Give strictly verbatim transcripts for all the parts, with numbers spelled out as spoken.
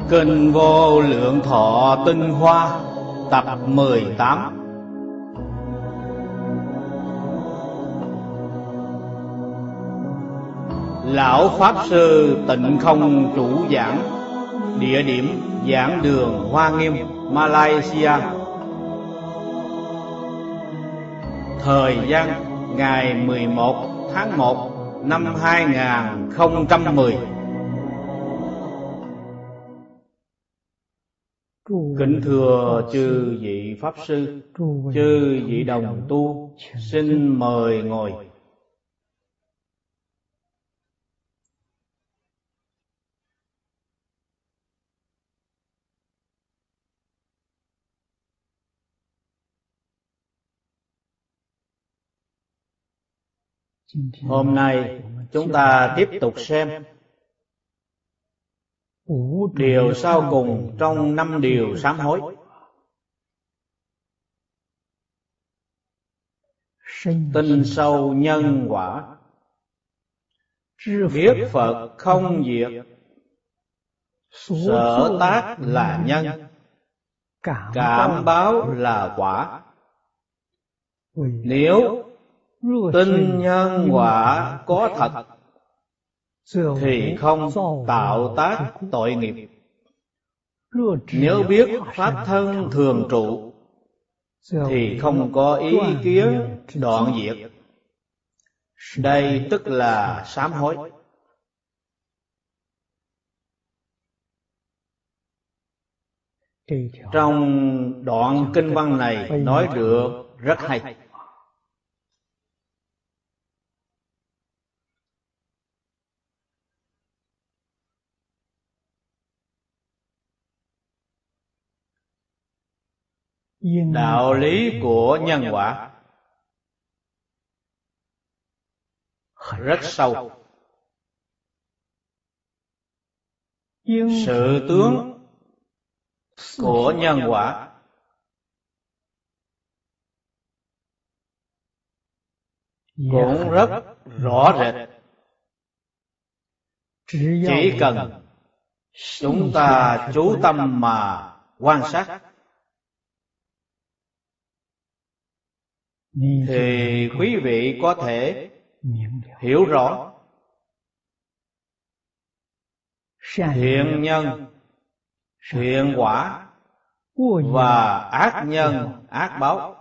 Kinh Vô Lượng Thọ Tinh Hoa tập mười tám. Lão Pháp Sư Tịnh Không chủ giảng. Địa điểm giảng đường Hoa Nghiêm, Malaysia. Thời gian ngày mười một tháng một năm hai nghìn không trăm mười. Kính thưa chư vị Pháp Sư, chư vị đồng tu, xin mời ngồi. Hôm nay chúng ta tiếp tục xem điều sau cùng trong năm điều sám hối. Tin sâu nhân quả, biết Phật không diệt, sở tác là nhân, cảm báo là quả. Nếu tin nhân quả có thật thì không tạo tác tội nghiệp. Nếu biết pháp thân thường trụ thì không có ý kiến đoạn diệt. Đây tức là sám hối. Trong đoạn kinh văn này nói được rất hay. Đạo lý của nhân quả rất sâu. Sự tướng của nhân quả cũng rất rõ rệt. Chỉ cần chúng ta chú tâm mà quan sát thì quý vị có thể hiểu rõ thiện nhân, thiện quả và ác nhân, ác báo.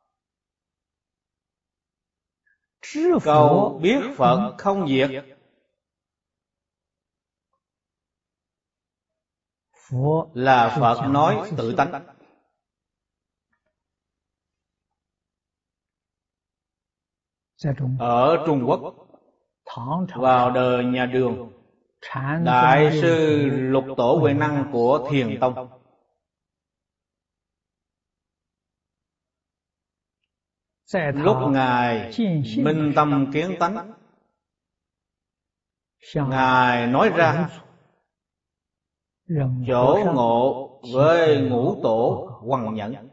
Câu biết Phật không diệt là Phật nói tự tánh. Ở Trung Quốc, vào đời nhà Đường, Đại sư Lục Tổ Huệ Năng của Thiền Tông lúc Ngài minh tâm kiến tánh, Ngài nói ra chỗ ngộ với ngũ tổ Hoằng Nhẫn.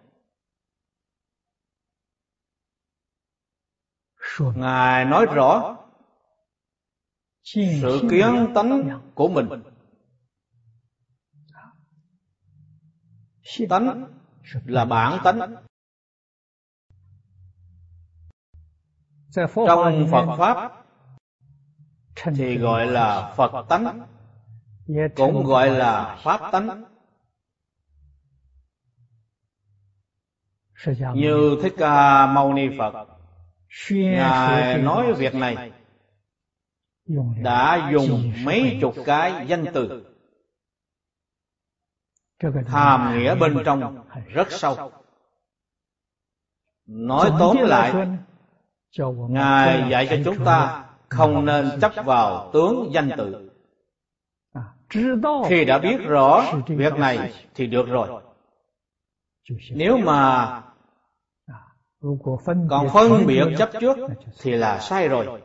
Ngài nói rõ sự kiến tánh của mình. Tánh là bản tánh. Trong Phật Pháp thì gọi là Phật tánh, cũng gọi là Pháp tánh. Như Thích Ca Mâu Ni Phật, Ngài nói việc này đã dùng mấy chục cái danh từ. Hàm nghĩa bên trong rất sâu. Nói tóm lại, Ngài dạy cho chúng ta không nên chấp vào tướng danh từ. Khi đã biết rõ việc này thì được rồi. Nếu mà còn phân biệt chấp trước thì là sai rồi.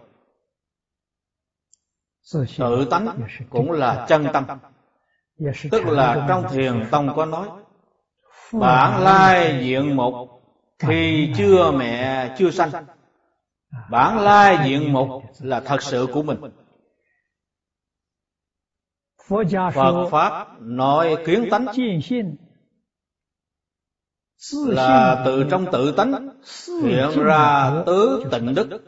Tự tánh cũng là chân tâm. Tức là trong Thiền Tông có nói bản lai diện mục khi chưa mẹ chưa sanh. Bản lai diện mục là thật sự của mình. Phật Pháp nói kiến tánh là từ trong tự tánh hiện ra tứ tịnh đức.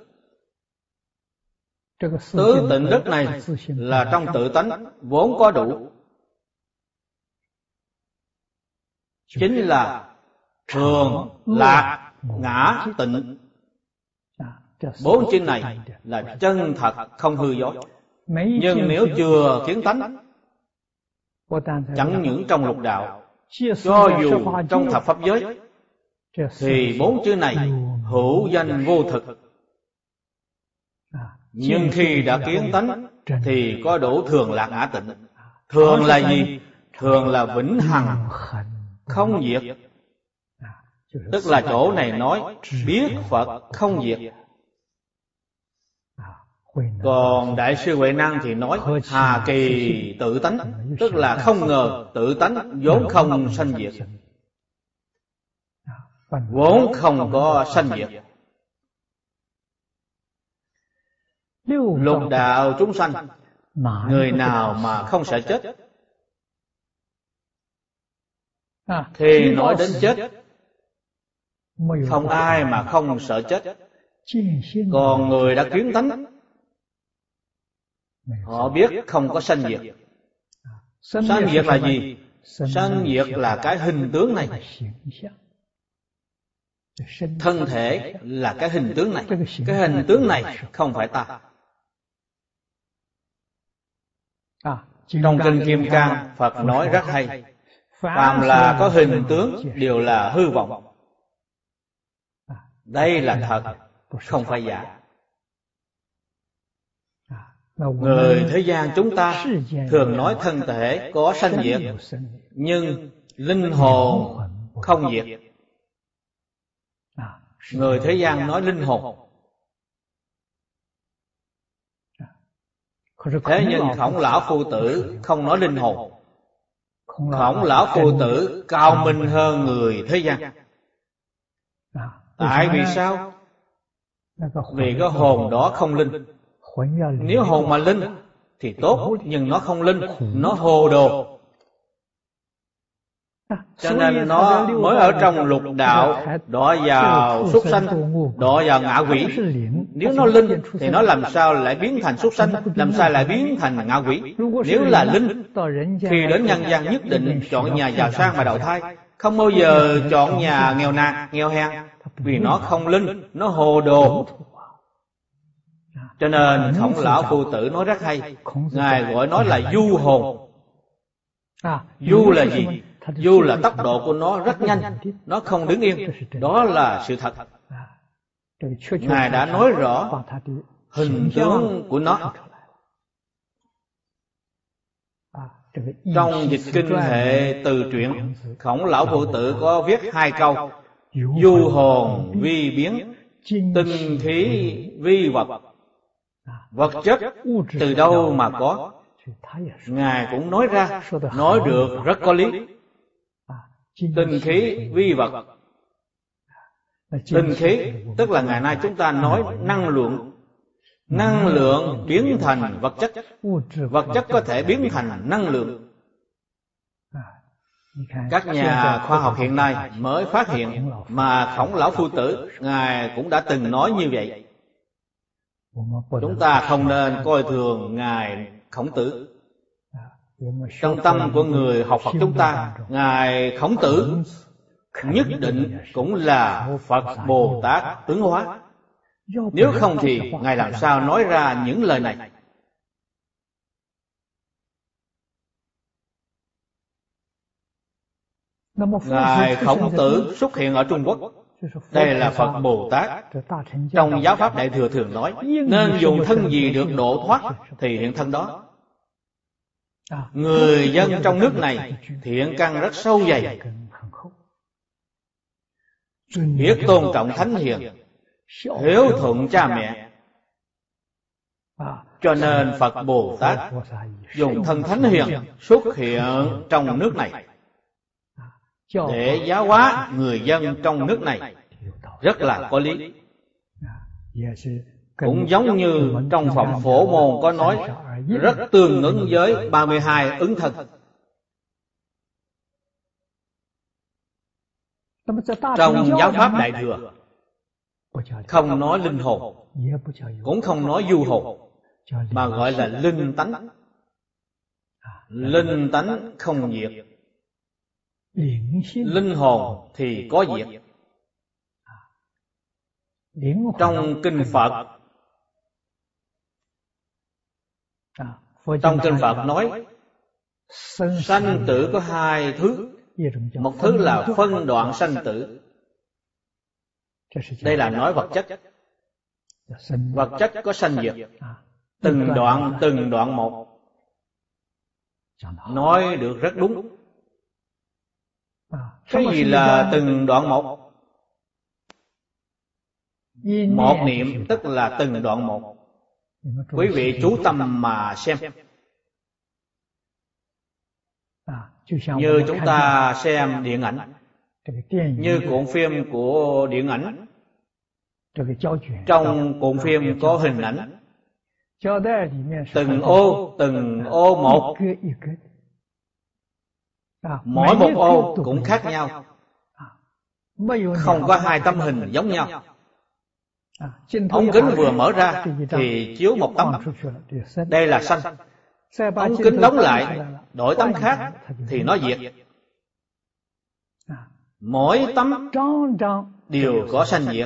Tứ tịnh đức này là trong tự tánh vốn có đủ, chính là thường, lạc, ngã, tịnh. Bốn chữ này là chân thật không hư dối. Nhưng nếu chưa kiến tánh, chẳng những trong lục đạo, cho dù trong thập pháp giới, thì bốn chữ này hữu danh vô thực. Nhưng khi đã kiến tánh thì có đủ thường lạc ngã tịnh. Thường là gì? Thường là vĩnh hằng không diệt. Tức là chỗ này nói biết Phật không diệt. Còn Đại sư Huệ Năng thì nói hà kỳ tự tánh, tức là không ngờ tự tánh vốn không sanh diệt, vốn không có sanh diệt. Lục đạo chúng sanh, người nào mà không sợ chết? Khi nói đến chết, không ai mà không sợ chết. Còn người đã kiến tánh, họ biết không có sanh diệt. Sanh diệt là gì? Sanh diệt là cái hình tướng này. Thân thể là cái hình tướng này. Cái hình tướng này không phải ta. Trong kinh Kim Cang, Phật nói rất hay: phàm là có hình tướng đều là hư vọng. Đây là thật, không phải giả. Người thế gian chúng ta thường nói thân thể có sanh diệt, nhưng linh hồn không diệt. Người thế gian nói linh hồn. Thế nhưng Khổng Lão Phu Tử không nói linh hồn. Khổng Lão Phu Tử cao minh hơn người thế gian. Tại vì sao? Vì cái hồn đó không linh. Nếu hồn mà linh thì tốt, nhưng nó không linh, nó hồ đồ. Cho nên nó mới ở trong lục đạo đọa vào súc sanh, đọa vào ngạ quỷ. Nếu nó linh thì nó làm sao lại biến thành súc sanh, làm sao lại biến thành ngạ quỷ? Nếu là linh, khi đến nhân gian nhất định chọn nhà giàu sang mà đầu thai, không bao giờ chọn nhà nghèo nàn, nghèo hèn, vì nó không linh, nó hồ đồ. Cho nên Khổng Lão Phu Tử nói rất hay, Ngài gọi nó là du hồn. Du là gì? Du là tốc độ của nó rất nhanh, nó không đứng yên. Đó là sự thật. Ngài đã nói rõ hình tướng của nó. Trong dịch kinh hệ từ truyện, Khổng Lão Phu Tử có viết hai câu: du hồn vi biến, tinh khí vi vật. Vật chất từ đâu mà có? Ngài cũng nói ra, nói được rất có lý. Tinh khí vi vật. Tinh khí tức là ngày nay chúng ta nói năng lượng. Năng lượng biến thành vật chất. Vật chất có thể biến thành năng lượng. Các nhà khoa học hiện nay mới phát hiện, mà Khổng Lão Phu Tử Ngài cũng đã từng nói như vậy. Chúng ta không nên coi thường Ngài Khổng Tử. Trong tâm của người học Phật chúng ta, Ngài Khổng Tử nhất định cũng là Phật Bồ Tát tướng hóa. Nếu không thì Ngài làm sao nói ra những lời này? Ngài Khổng Tử xuất hiện ở Trung Quốc. Đây là Phật Bồ Tát. Trong giáo pháp Đại Thừa thường nói, nên dùng thân gì được độ thoát thì hiện thân đó. Người dân trong nước này thiện căn rất sâu dày, biết tôn trọng thánh hiền, hiếu thuận cha mẹ. Cho nên Phật Bồ Tát dùng thân thánh hiền xuất hiện trong nước này để giáo hóa người dân trong nước này, rất là có lý. cũng giống như trong phẩm Phổ Môn có nói, rất tương ứng với ba mươi hai ứng thân. Trong giáo pháp Đại Thừa không nói linh hồn, cũng không nói du hồn, mà gọi là linh tánh. Linh tánh không diệt, linh hồn thì có diệt. Trong kinh Phật, trong kinh Phật nói sanh tử có hai thứ. Một thứ là phân đoạn sanh tử, đây là nói vật chất. Vật chất có sanh diệt, từng đoạn từng đoạn một, nói được rất đúng. Cái gì là từng đoạn một? Một niệm tức là từng đoạn một. Quý vị chú tâm mà xem. Như chúng ta xem điện ảnh, như cuộn phim của điện ảnh, trong cuộn phim có hình ảnh, từng ô từng ô một, mỗi một ô cũng khác nhau, không có hai tấm hình giống nhau. Ống kính vừa mở ra thì chiếu một tấm, đây là sanh. Ống kính đóng lại, đổi tấm khác thì nó diệt. Mỗi tấm đều có sanh diệt,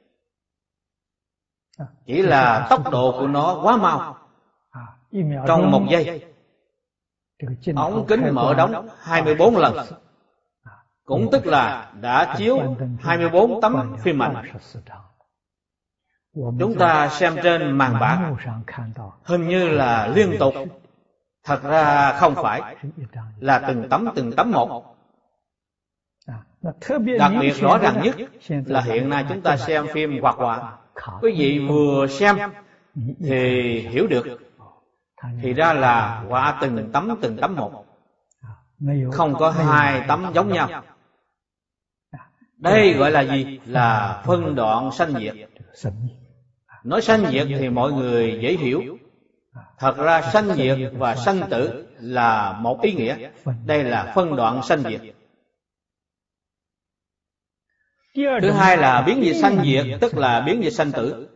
chỉ là tốc độ của nó quá mau. Trong một giây, ống kính mở đóng hai mươi bốn lần, cũng tức là đã chiếu hai mươi bốn tấm phim ảnh. Chúng ta xem trên màn bạc hình như là liên tục, thật ra không phải, là từng tấm từng tấm một. Đặc biệt rõ ràng nhất là hiện nay chúng ta xem phim hoạt họa, quý vị vừa xem thì hiểu được, thì ra là họa từng tấm từng tấm một, không có hai tấm giống nhau. Đây gọi là gì? Là phân đoạn sanh diệt. Nói sanh diệt thì mọi người dễ hiểu, thật ra sanh diệt và sanh tử là một ý nghĩa. Đây là phân đoạn sanh diệt. Thứ hai là biến dịch sanh diệt, tức là biến dịch sanh tử.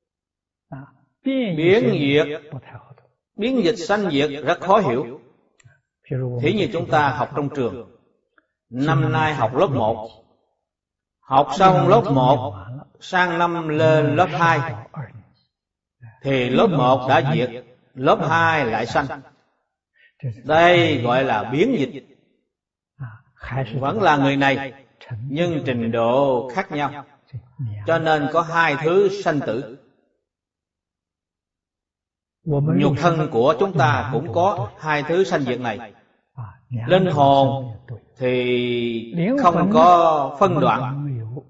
Biến diệt, biến dịch sanh diệt rất khó hiểu. Thí như chúng ta học trong trường, năm nay học lớp một, học xong lớp một, sang năm lên lớp hai, thì lớp một đã diệt, lớp hai lại sanh. Đây gọi là biến dịch. Vẫn là người này, nhưng trình độ khác nhau, cho nên có hai thứ sanh tử. Nhục thân của chúng ta cũng có hai thứ sanh diệt này. Linh hồn thì không có phân đoạn,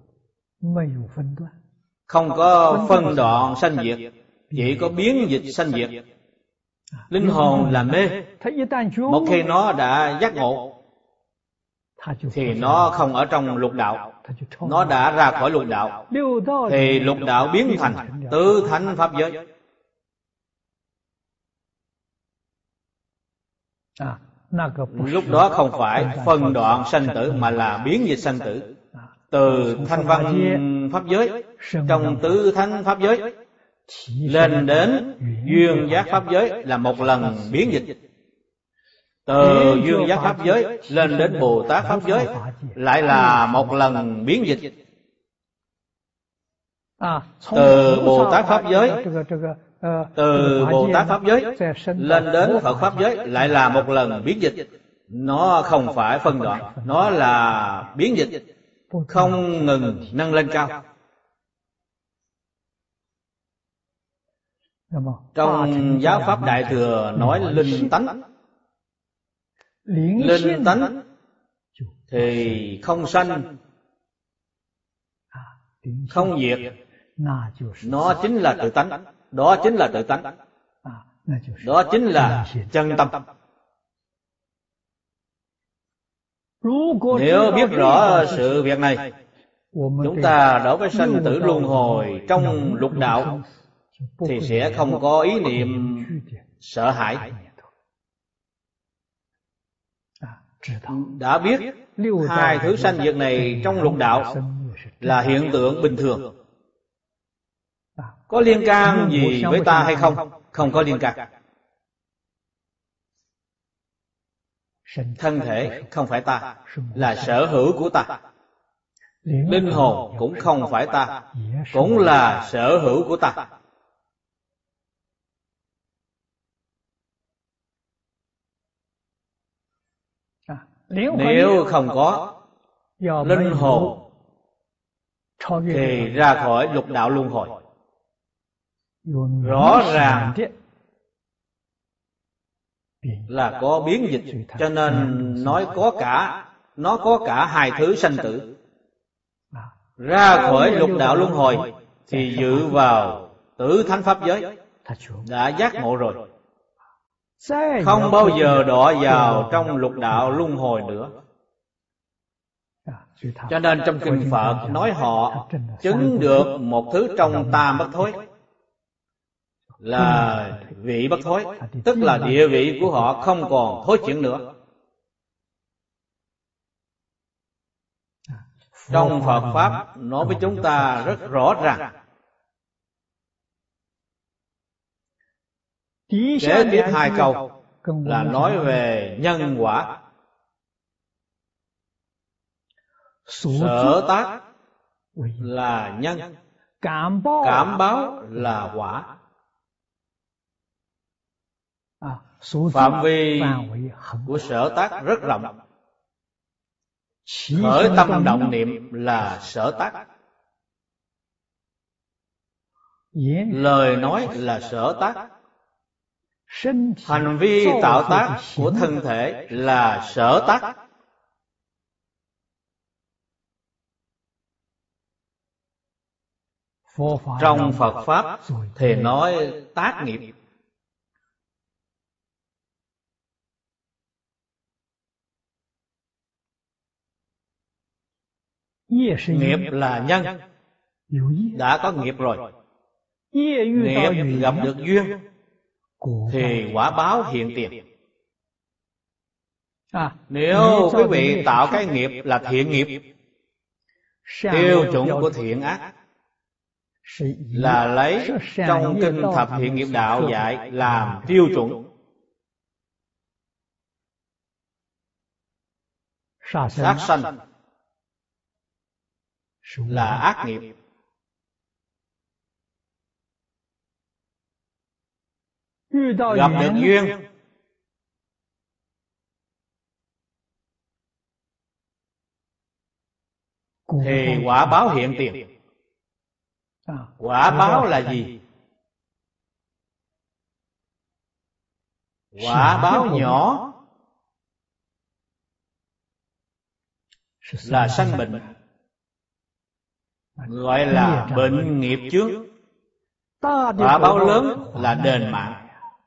không có phân đoạn sanh diệt, chỉ có biến dịch sanh diệt. Linh hồn là mê, một khi nó đã giác ngộ thì nó không ở trong lục đạo, nó đã ra khỏi lục đạo, thì lục đạo biến thành tứ thánh pháp giới. Lúc đó không phải phân đoạn sanh tử, mà là biến dịch sanh tử. Từ thanh văn pháp giới, trong tứ thánh pháp giới, lên đến duyên giác pháp giới là một lần biến dịch. Từ duyên giác pháp giới lên đến Bồ Tát pháp giới lại là một lần biến dịch. Từ Bồ Tát pháp giới, từ Bồ Tát pháp giới lên đến Phật pháp giới lại là một lần biến dịch. Nó không phải phân đoạn, nó là biến dịch, không ngừng nâng lên cao. Trong giáo pháp Đại Thừa nói linh tánh. Linh tánh thì không sanh, không diệt, nó chính là tự tánh. Đó chính là tự tánh, đó chính là chân tâm. Nếu biết rõ sự việc này, chúng ta đối với sanh tử luân hồi trong lục đạo thì sẽ không có ý niệm sợ hãi. Đã biết hai thứ sanh diệt này trong lục đạo là hiện tượng bình thường. Có liên can gì với ta hay không? Không có liên can. Thân thể không phải ta, là sở hữu của ta. Linh hồn cũng không phải ta, cũng là sở hữu của ta. Nếu không có linh hồn thì ra khỏi lục đạo luân hồi. Rõ ràng là có biến dịch, cho nên nói có cả nó có cả hai thứ sanh tử. Ra khỏi lục đạo luân hồi thì dự vào tử thánh pháp giới, đã giác ngộ rồi, không bao giờ đọa vào trong lục đạo luân hồi nữa. Cho nên trong kinh Phật nói họ chứng được một thứ trong tam bất thối, là vị bất thối, tức là địa vị của họ không còn thối chuyển nữa. Trong Phật Pháp nói với chúng ta rất rõ ràng. Kế tiếp hai câu là nói về nhân quả. Sở tác là nhân, cảm báo là quả. Phạm vi của sở tác rất rộng. Khởi tâm động niệm là sở tác, lời nói là sở tác, hành vi tạo tác của thân thể là sở tác. Trong Phật Pháp thì nói tác nghiệp. Nghiệp là nhân, đã có nghiệp rồi. Nghiệp gặp được duyên thì quả báo hiện tiền. Nếu quý vị tạo cái nghiệp là thiện nghiệp, tiêu chuẩn của thiện ác là lấy trong kinh Thập Thiện Nghiệp Đạo dạy làm tiêu chuẩn. Sát sanh là ác nghiệp. Gặp được duyên thì quả báo hiện tiền. Quả báo là gì? Quả báo nhỏ là sanh bệnh, gọi là bệnh nghiệp chướng. Quả báo lớn là đền mạng.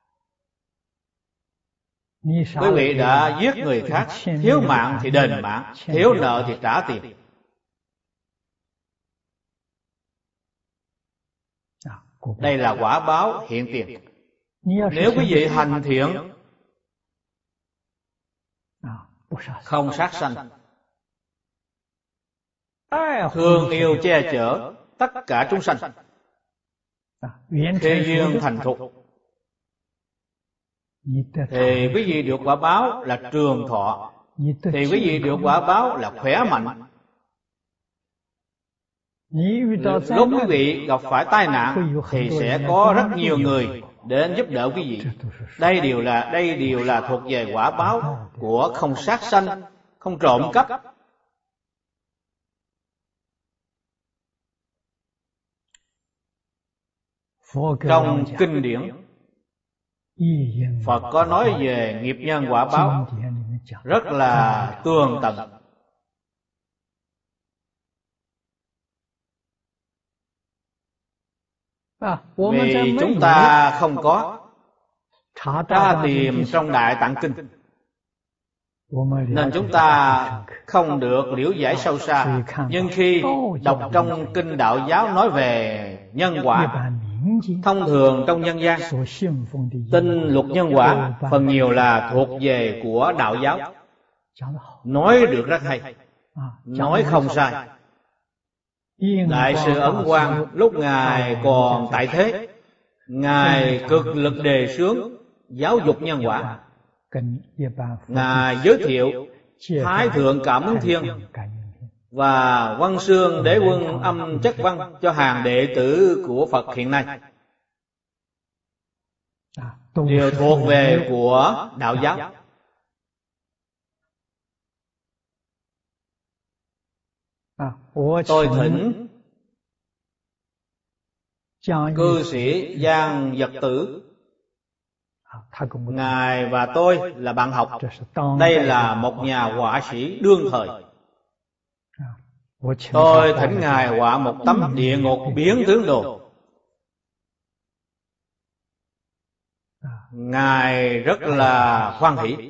Quý vị đã giết người khác, thiếu mạng thì đền mạng, thiếu nợ thì trả tiền. Đây là quả báo hiện tiền. Nếu quý vị hành thiện, không sát sanh, thương yêu che chở tất cả chúng sanh, khi duyên thành thục, thì quý vị được quả báo là trường thọ, thì quý vị được quả báo là khỏe mạnh. Lúc quý vị gặp phải tai nạn thì sẽ có rất nhiều người đến giúp đỡ quý vị. Đây đều là đây đều là thuộc về quả báo của không sát sanh, không trộm cắp. Trong kinh điển Phật có nói về nghiệp nhân quả báo rất là tường tận. Vì chúng ta không có tra tìm trong Đại Tạng Kinh, nên chúng ta không được liễu giải sâu xa. Nhưng khi đọc trong kinh Đạo giáo nói về nhân quả Thông thường trong nhân gian, tin luật nhân quả phần nhiều là thuộc về của đạo giáo. Nói được rất hay, nói không sai. Đại sư Ấn Quang lúc Ngài còn tại thế, Ngài cực lực đề xướng giáo dục nhân quả. Ngài giới thiệu Thái Thượng Cảm Ứng Thiên và Văn Xương Đế Quân Âm Chất Văn cho hàng đệ tử của Phật hiện nay, đều thuộc về của đạo giáo. Tôi thỉnh cư sĩ Giang Vật Tử, Ngài và tôi là bạn học. Đây là một nhà họa sĩ đương thời. Tôi thỉnh Ngài họa một tấm địa ngục biến tướng đồ. Ngài rất là hoan hỷ.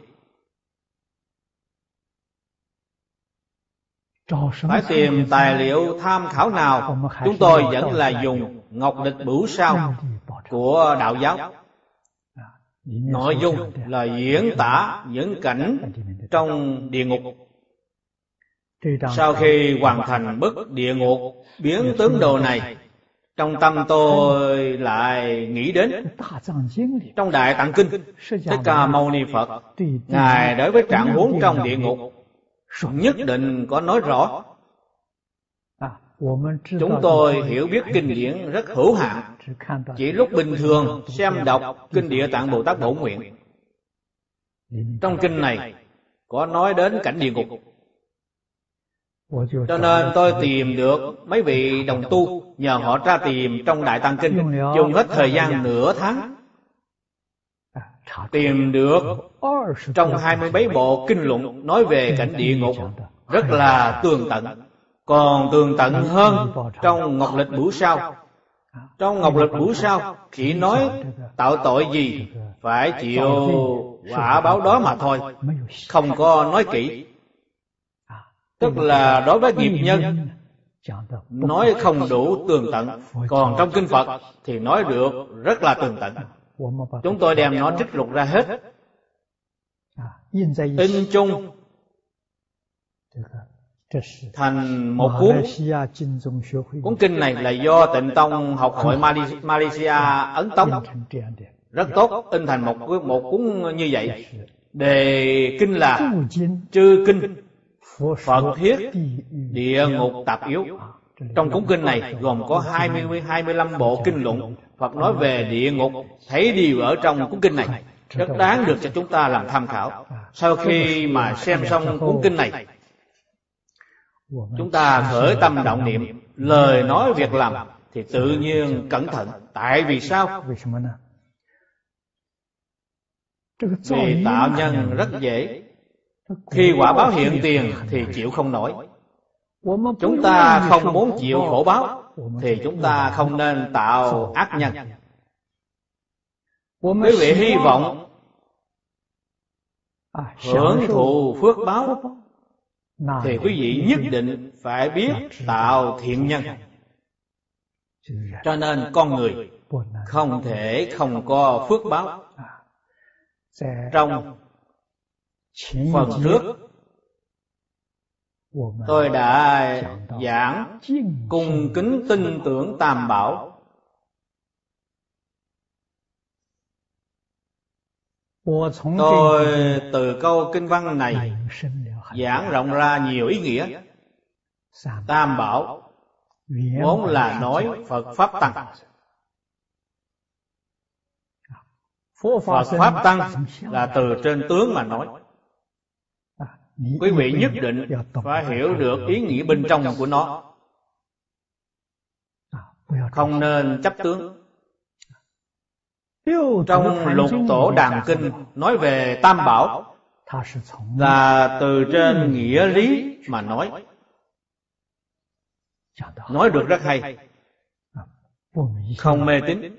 Phải tìm tài liệu tham khảo nào, chúng tôi vẫn là dùng Ngọc Lịch Bửu Sao của đạo giáo. Nội dung là diễn tả những cảnh trong địa ngục. Sau khi hoàn thành bức địa ngục biến tướng đồ này, trong tâm tôi lại nghĩ đến trong Đại Tạng Kinh, Thích Ca Mâu Ni Phật, Ngài đối với trạng huống trong địa ngục nhất định có nói rõ. Chúng tôi hiểu biết kinh điển rất hữu hạn, chỉ lúc bình thường xem đọc Kinh Địa Tạng Bồ Tát Bổ Nguyện. Trong kinh này có nói đến cảnh địa ngục, cho nên tôi tìm được mấy vị đồng tu, nhờ họ tra tìm trong Đại Tạng Kinh, dùng hết thời gian nửa tháng, tìm được trong hai mươi mấy bộ kinh luận nói về cảnh địa ngục rất là tường tận. Còn tường tận hơn trong Ngọc Lịch Bửu Sao. Trong Ngọc Lịch Bửu Sao chỉ nói tạo tội gì phải chịu quả báo đó mà thôi, không có nói kỹ. Tức là đối với nghiệp nhân nói không đủ tường tận. Còn trong kinh Phật thì nói được rất là tường tận. Chúng tôi đem nó trích lục ra hết, in chung thành một cuốn. Cuốn kinh này là do Tịnh Tông Học hội Malaysia ấn tống, rất tốt, in thành một một cuốn như vậy. Đề kinh là Chư Kinh Phật Thiết Địa Ngục Tạp Yếu. Trong cuốn kinh này gồm có hai mươi, hai mươi lăm bộ kinh luận Phật nói về địa ngục, thấy điều ở trong cuốn kinh này rất đáng được cho chúng ta làm tham khảo. Sau khi mà xem xong cuốn kinh này, chúng ta khởi tâm động niệm, lời nói việc làm thì tự nhiên cẩn thận. Tại vì sao? Vì tạo nhân rất dễ, khi quả báo hiện tiền thì chịu không nổi. Chúng ta không muốn chịu khổ báo thì chúng ta không nên tạo ác nhân. Quý vị hy vọng hưởng thụ phước báo thì quý vị nhất định phải biết tạo thiện nhân. Cho nên con người không thể không có phước báo. Trong phần trước tôi đã giảng cung kính tin tưởng Tam Bảo. Tôi từ câu kinh văn này giảng rộng ra nhiều ý nghĩa. Tam Bảo vốn là nói Phật Pháp Tăng. Phật Pháp Tăng là từ trên tướng mà nói. Quý vị nhất định phải hiểu được ý nghĩa bên trong của nó, không nên chấp tướng. Trong Lục Tổ Đàn Kinh nói về Tam Bảo là từ trên nghĩa lý mà nói, nói được rất hay, không mê tín.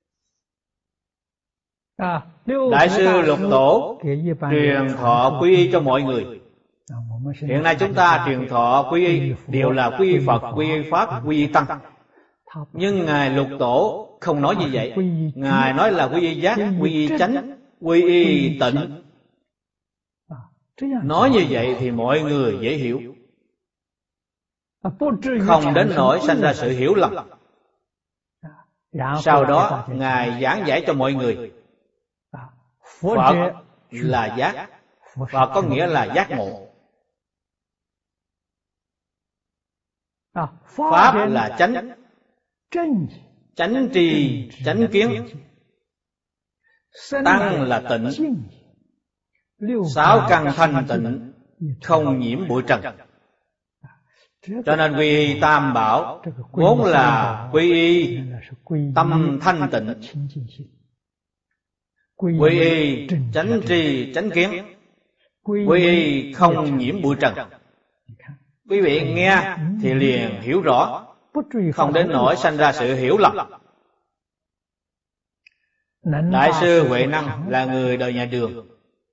Đại sư Lục Tổ truyền thọ quy y cho mọi người. Hiện nay chúng ta truyền thọ quy y đều là quy y Phật, quy y Pháp, quy y Tăng. Nhưng Ngài Lục Tổ không nói như vậy. Ngài nói là quy y giác, quy y chánh, quy y tịnh. Nói như vậy thì mọi người dễ hiểu, không đến nỗi sanh ra sự hiểu lầm. Sau đó Ngài giảng giải cho mọi người, Phật là giác, Phật có nghĩa là giác ngộ. Pháp là chánh, chánh tri, chánh kiến. Tăng là tịnh, sáu căn thanh tịnh, không nhiễm bụi trần. Cho nên quy y tam bảo vốn là quy y tâm thanh tịnh, quy y chánh tri chánh kiến, quy y không nhiễm bụi trần. Quý vị nghe thì liền hiểu rõ, không đến nỗi sanh ra sự hiểu lầm. Đại sư Huệ Năng là người đời nhà Đường.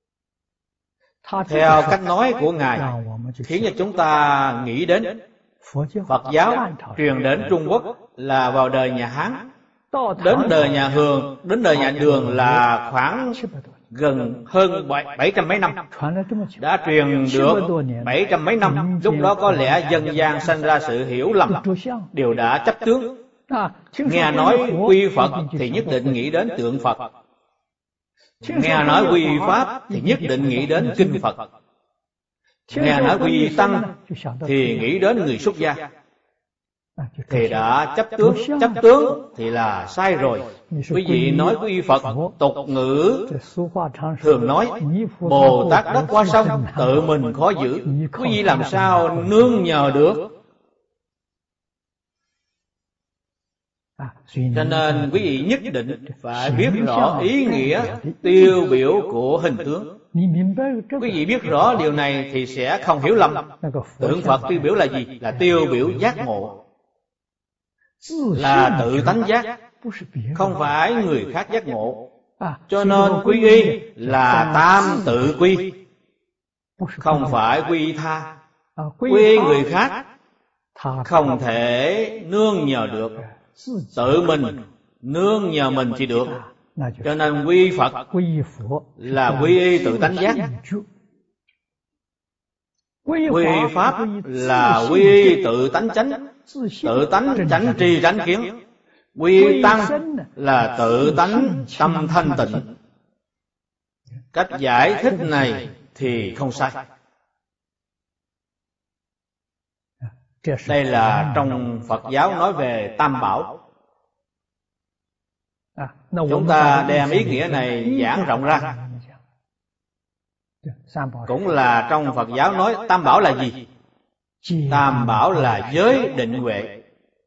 Theo cách nói của Ngài khiến cho chúng ta nghĩ đến Phật giáo truyền đến Trung Quốc là vào đời nhà Hán, đến đời nhà Hường, đến đời nhà Đường là khoảng gần hơn bảy trăm mấy năm, đã truyền được bảy trăm mấy năm. Lúc đó có lẽ dân gian sanh ra sự hiểu lầm, đều đã chấp tướng. Nghe nói quy Phật thì nhất định nghĩ đến tượng Phật, nghe nói quy Pháp thì nhất định nghĩ đến kinh Phật, nghe nói quy Tăng thì nghĩ đến người xuất gia. Thì đã chấp tướng. Chấp tướng thì là sai rồi. Quý vị nói quy Phật, tục ngữ thường nói Bồ Tát đất qua sông, tự mình khó giữ. Quý vị làm sao nương nhờ được? Cho nên quý vị nhất định phải biết rõ ý nghĩa tiêu biểu của hình tướng. Quý vị biết rõ điều này thì sẽ không hiểu lầm. Tượng Phật tiêu biểu là gì? Là tiêu biểu giác ngộ, là tự tánh giác, không phải người khác giác ngộ. Cho nên quy y là tam tự quy, không phải quy y tha. Quy y người khác không thể nương nhờ được, tự mình nương nhờ mình chỉ được. Cho nên quy Phật là quy y tự tánh giác, quy Pháp là quy y tự tánh chánh, tự tánh chánh tri chánh kiến, quy Tăng là tự tánh tâm thanh tịnh. Cách giải thích này thì không sai. Đây là trong Phật giáo nói về tam bảo. Chúng ta đem ý nghĩa này giảng rộng ra. Cũng là trong Phật giáo nói tam bảo là gì? Tam bảo là giới định huệ.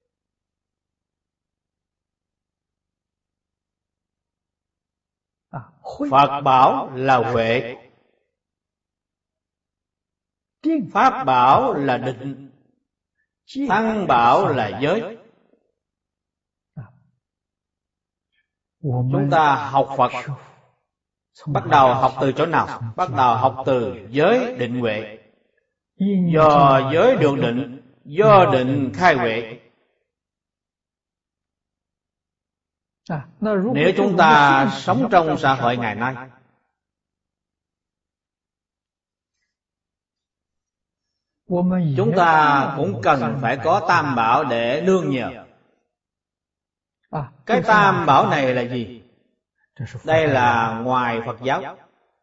Phật bảo là huệ, Pháp bảo là định, Tăng bảo là giới. Chúng ta học Phật bắt đầu học từ chỗ nào? Bắt đầu học từ giới định huệ. Do giới được định, do định khai huệ. Nếu chúng ta sống trong xã hội ngày nay, chúng ta cũng cần phải có tam bảo để nương nhờ. Cái tam bảo này là gì? Đây là ngoài Phật giáo.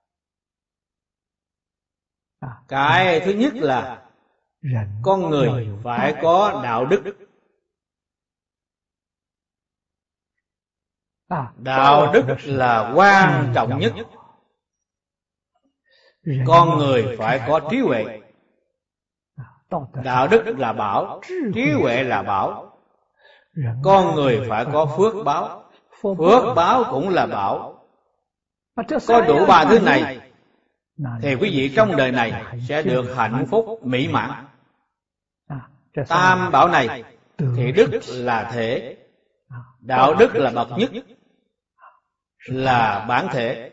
Cái thứ nhất là con người phải có đạo đức. Đạo đức là quan trọng nhất. Con người phải có trí huệ. Đạo đức là bảo, trí huệ là bảo. Con người phải có phước báo, phước báo cũng là bảo. Có đủ ba thứ này thì quý vị trong đời này sẽ được hạnh phúc mỹ mãn. Tam bảo này thì đức là thể, đạo đức là bậc nhất, là bản thể.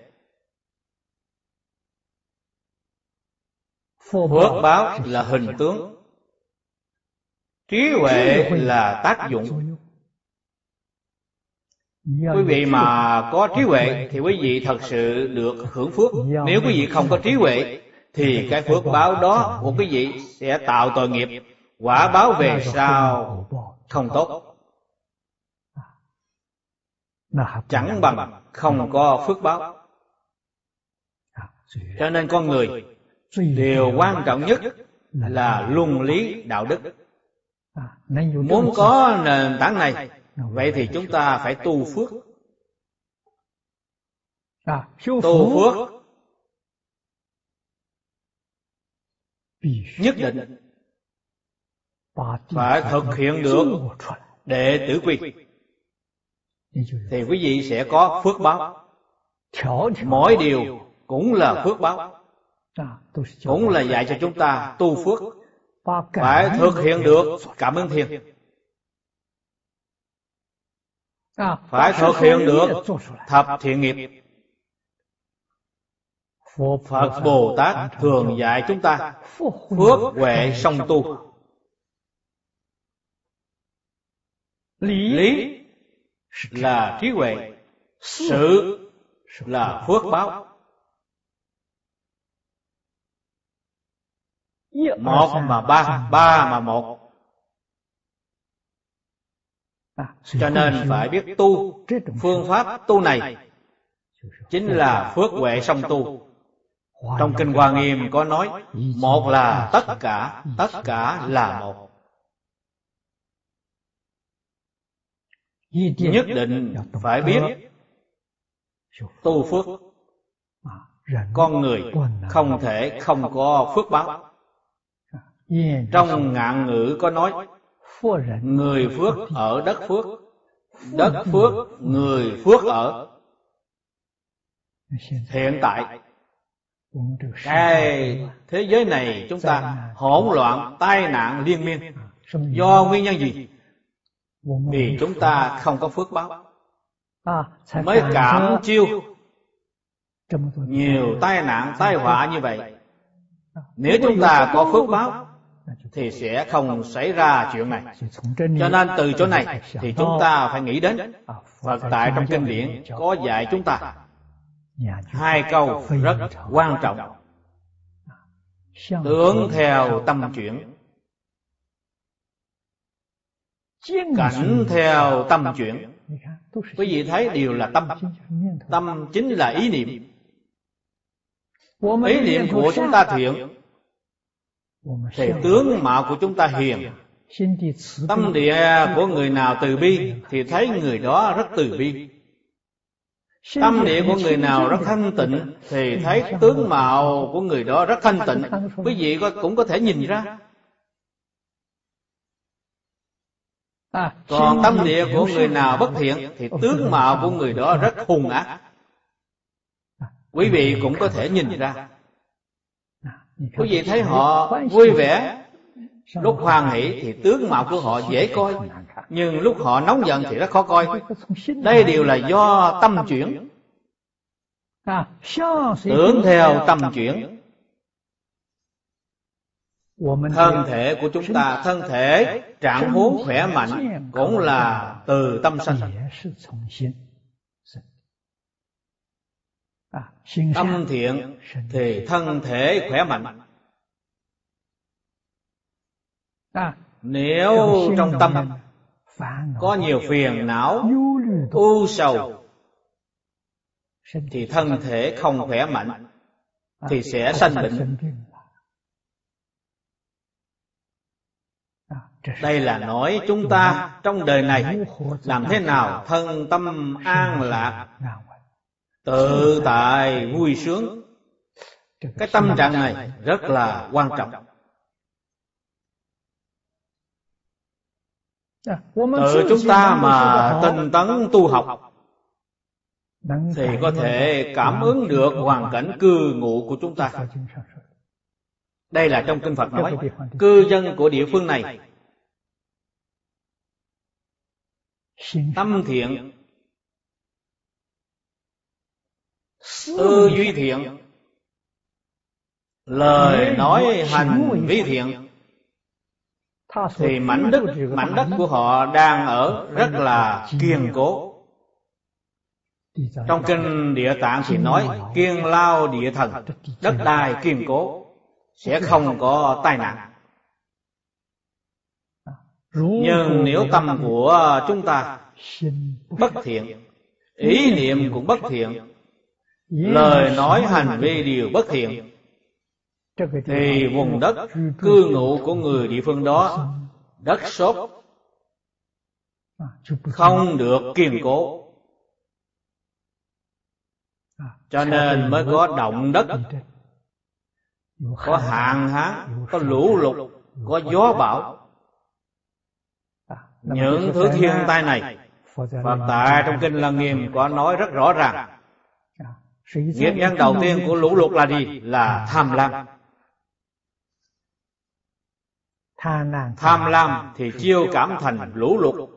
Phước báo là hình tướng, trí huệ là tác dụng. Quý vị mà có trí huệ thì quý vị thật sự được hưởng phước. Nếu quý vị không có trí huệ thì cái phước báo đó của quý vị sẽ tạo tội nghiệp, quả báo về sau không tốt, chẳng bằng không có phước báo. Cho nên con người điều quan trọng nhất là luân lý đạo đức. Muốn có nền tảng này, vậy thì chúng ta phải tu phước. Tu phước nhất định phải thực hiện được đệ tử quy, thì quý vị sẽ có phước báo. Mỗi điều cũng là phước báo, cũng là dạy cho chúng ta tu phước. Phải thực hiện được cảm ứng thiên, phải thực hiện được thập thiện nghiệp. Phật Bồ Tát thường dạy chúng ta phước huệ song tu. Lý là trí huệ, sự là phước báo. Một mà ba, ba mà một. Cho nên phải biết tu. Phương pháp tu này chính là phước huệ song tu. Trong Kinh Hoa Nghiêm có nói, một là tất cả, tất cả là một. Nhất định phải biết tu phước. Con người không thể không có phước báo. Trong Ngạn ngữ có nói, người phước ở đất phước, đất phước người phước ở. Hiện tại cái thế giới này chúng ta hỗn loạn, tai nạn liên miên. Do nguyên nhân gì? Vì chúng ta không có phước báo, mới cảm chiêu nhiều tai nạn, tai họa như vậy. Nếu chúng ta có phước báo thì sẽ không xảy ra chuyện này. Cho nên từ chỗ này thì chúng ta phải nghĩ đến Phật tại trong kinh điển có dạy chúng ta hai câu rất quan trọng. Tưởng theo tâm chuyển, cảnh theo tâm chuyển. Quý vị thấy đều là tâm. Tâm chính là ý niệm. Ý niệm của chúng ta thiện thì tướng mạo của chúng ta hiền. Tâm địa của người nào từ bi thì thấy người đó rất từ bi. Tâm địa của người nào rất thanh tịnh thì thấy tướng mạo của người đó rất thanh tịnh. Quý vị cũng có thể nhìn ra. Còn tâm địa của người nào bất thiện thì tướng mạo của người đó rất hung ác. Quý vị cũng có thể nhìn ra. Quý vị thấy họ vui vẻ, lúc hoan hỷ thì tướng mạo của họ dễ coi, nhưng lúc họ nóng giận thì rất khó coi. Đây đều là do tâm chuyển. Tưởng theo tâm chuyển. Thân thể của chúng ta, thân thể trạng huống khỏe mạnh cũng là từ tâm sanh. Tâm thiện thì thân thể khỏe mạnh. Nếu trong tâm có nhiều phiền não, ưu sầu thì thân thể không khỏe mạnh, thì sẽ sanh bệnh. Đây là nói chúng ta trong đời này làm thế nào thân tâm an lạc, tự tại vui sướng. Cái tâm trạng này rất là quan trọng. Tự chúng ta mà tinh tấn tu học thì có thể cảm ứng được hoàn cảnh cư ngụ của chúng ta. Đây là trong Kinh Phật nói, cư dân của địa phương này tâm thiện, tư duy thiện, lời nói hành vi thiện, thì mảnh đất mảnh đất của họ đang ở rất là kiên cố. Trong kinh Địa Tạng thì nói kiên lao địa thần, đất đai kiên cố, sẽ không có tai nạn. Nhưng nếu tâm của chúng ta bất thiện, ý niệm cũng bất thiện, lời nói hành vi đều bất thiện, thì vùng đất cư ngụ của người địa phương đó đất xốp, không được kiên cố. Cho nên mới có động đất, có hạn hán, có lũ lụt, có gió bão. Những thứ thiên tai này Phật tại trong kinh Lăng Nghiêm có nói rất rõ ràng. Nghiệp nhân đầu tiên của lũ lụt là gì? Là tham lam. Tham lam thì chiêu cảm thành lũ lụt.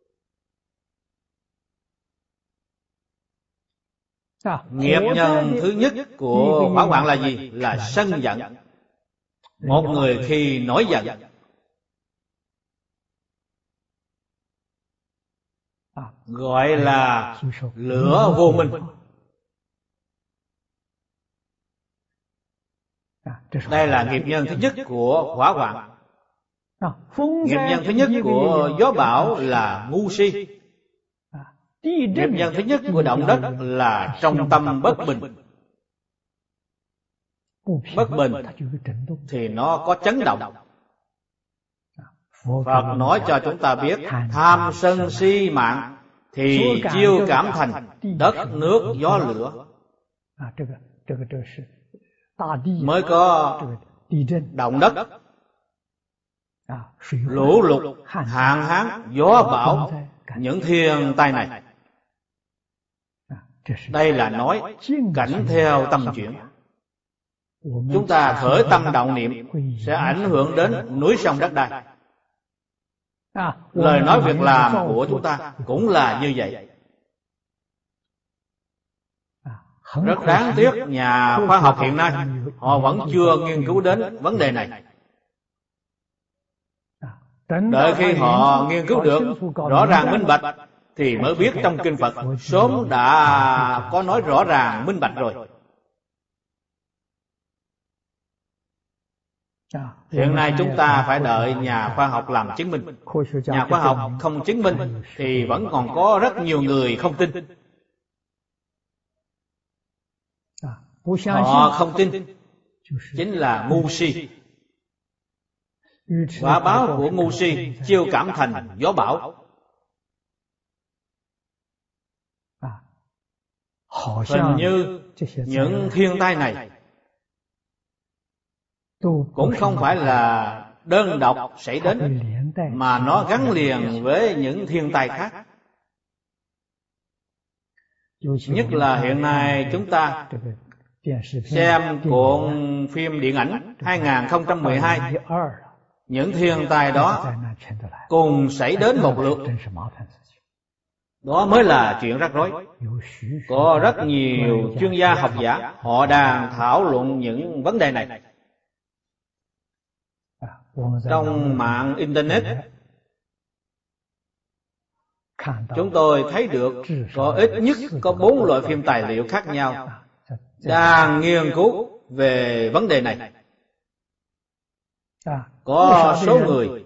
Nghiệp nhân thứ nhất của hỏa hoạn là gì? Là sân giận. Một người khi nổi giận, gọi là lửa vô minh. Đây là nghiệp nhân thứ nhất của hỏa hoạn. Nghiệp nhân thứ nhất của gió bão là ngu si. Nghiệp nhân thứ nhất của động đất là trong tâm bất bình. Bất bình thì nó có chấn động. Phật nói cho chúng ta biết tham sân si mạng thì chiêu cảm thành đất nước gió lửa. Mới có động đất, lũ lụt, hạn hán, gió bão, những thiên tai này. Đây là nói cảnh theo tâm chuyển. Chúng ta khởi tâm động niệm sẽ ảnh hưởng đến núi sông đất đai. Lời nói việc làm của chúng ta cũng là như vậy. Rất đáng tiếc nhà khoa học hiện nay họ vẫn chưa nghiên cứu đến vấn đề này. Đợi khi họ nghiên cứu được rõ ràng minh bạch thì mới biết trong kinh Phật sớm đã có nói rõ ràng minh bạch rồi. Hiện nay chúng ta phải đợi nhà khoa học làm chứng minh. Nhà khoa học không chứng minh thì vẫn còn có rất nhiều người không tin. Họ không tin chính là ngu si. Quả báo của ngu si chiêu cảm thành gió bão. Hình như những thiên tai này cũng không phải là đơn độc xảy đến, mà nó gắn liền với những thiên tai khác. Nhất là hiện nay chúng ta xem cuộn phim điện ảnh hai không một hai, những thiên tai đó cùng xảy đến một lượt. Đó mới là chuyện rắc rối. Có rất nhiều chuyên gia học giả họ đang thảo luận những vấn đề này. Trong mạng Internet, chúng tôi thấy được có ít nhất có bốn loại phim tài liệu khác nhau đang nghiên cứu về vấn đề này. Có số người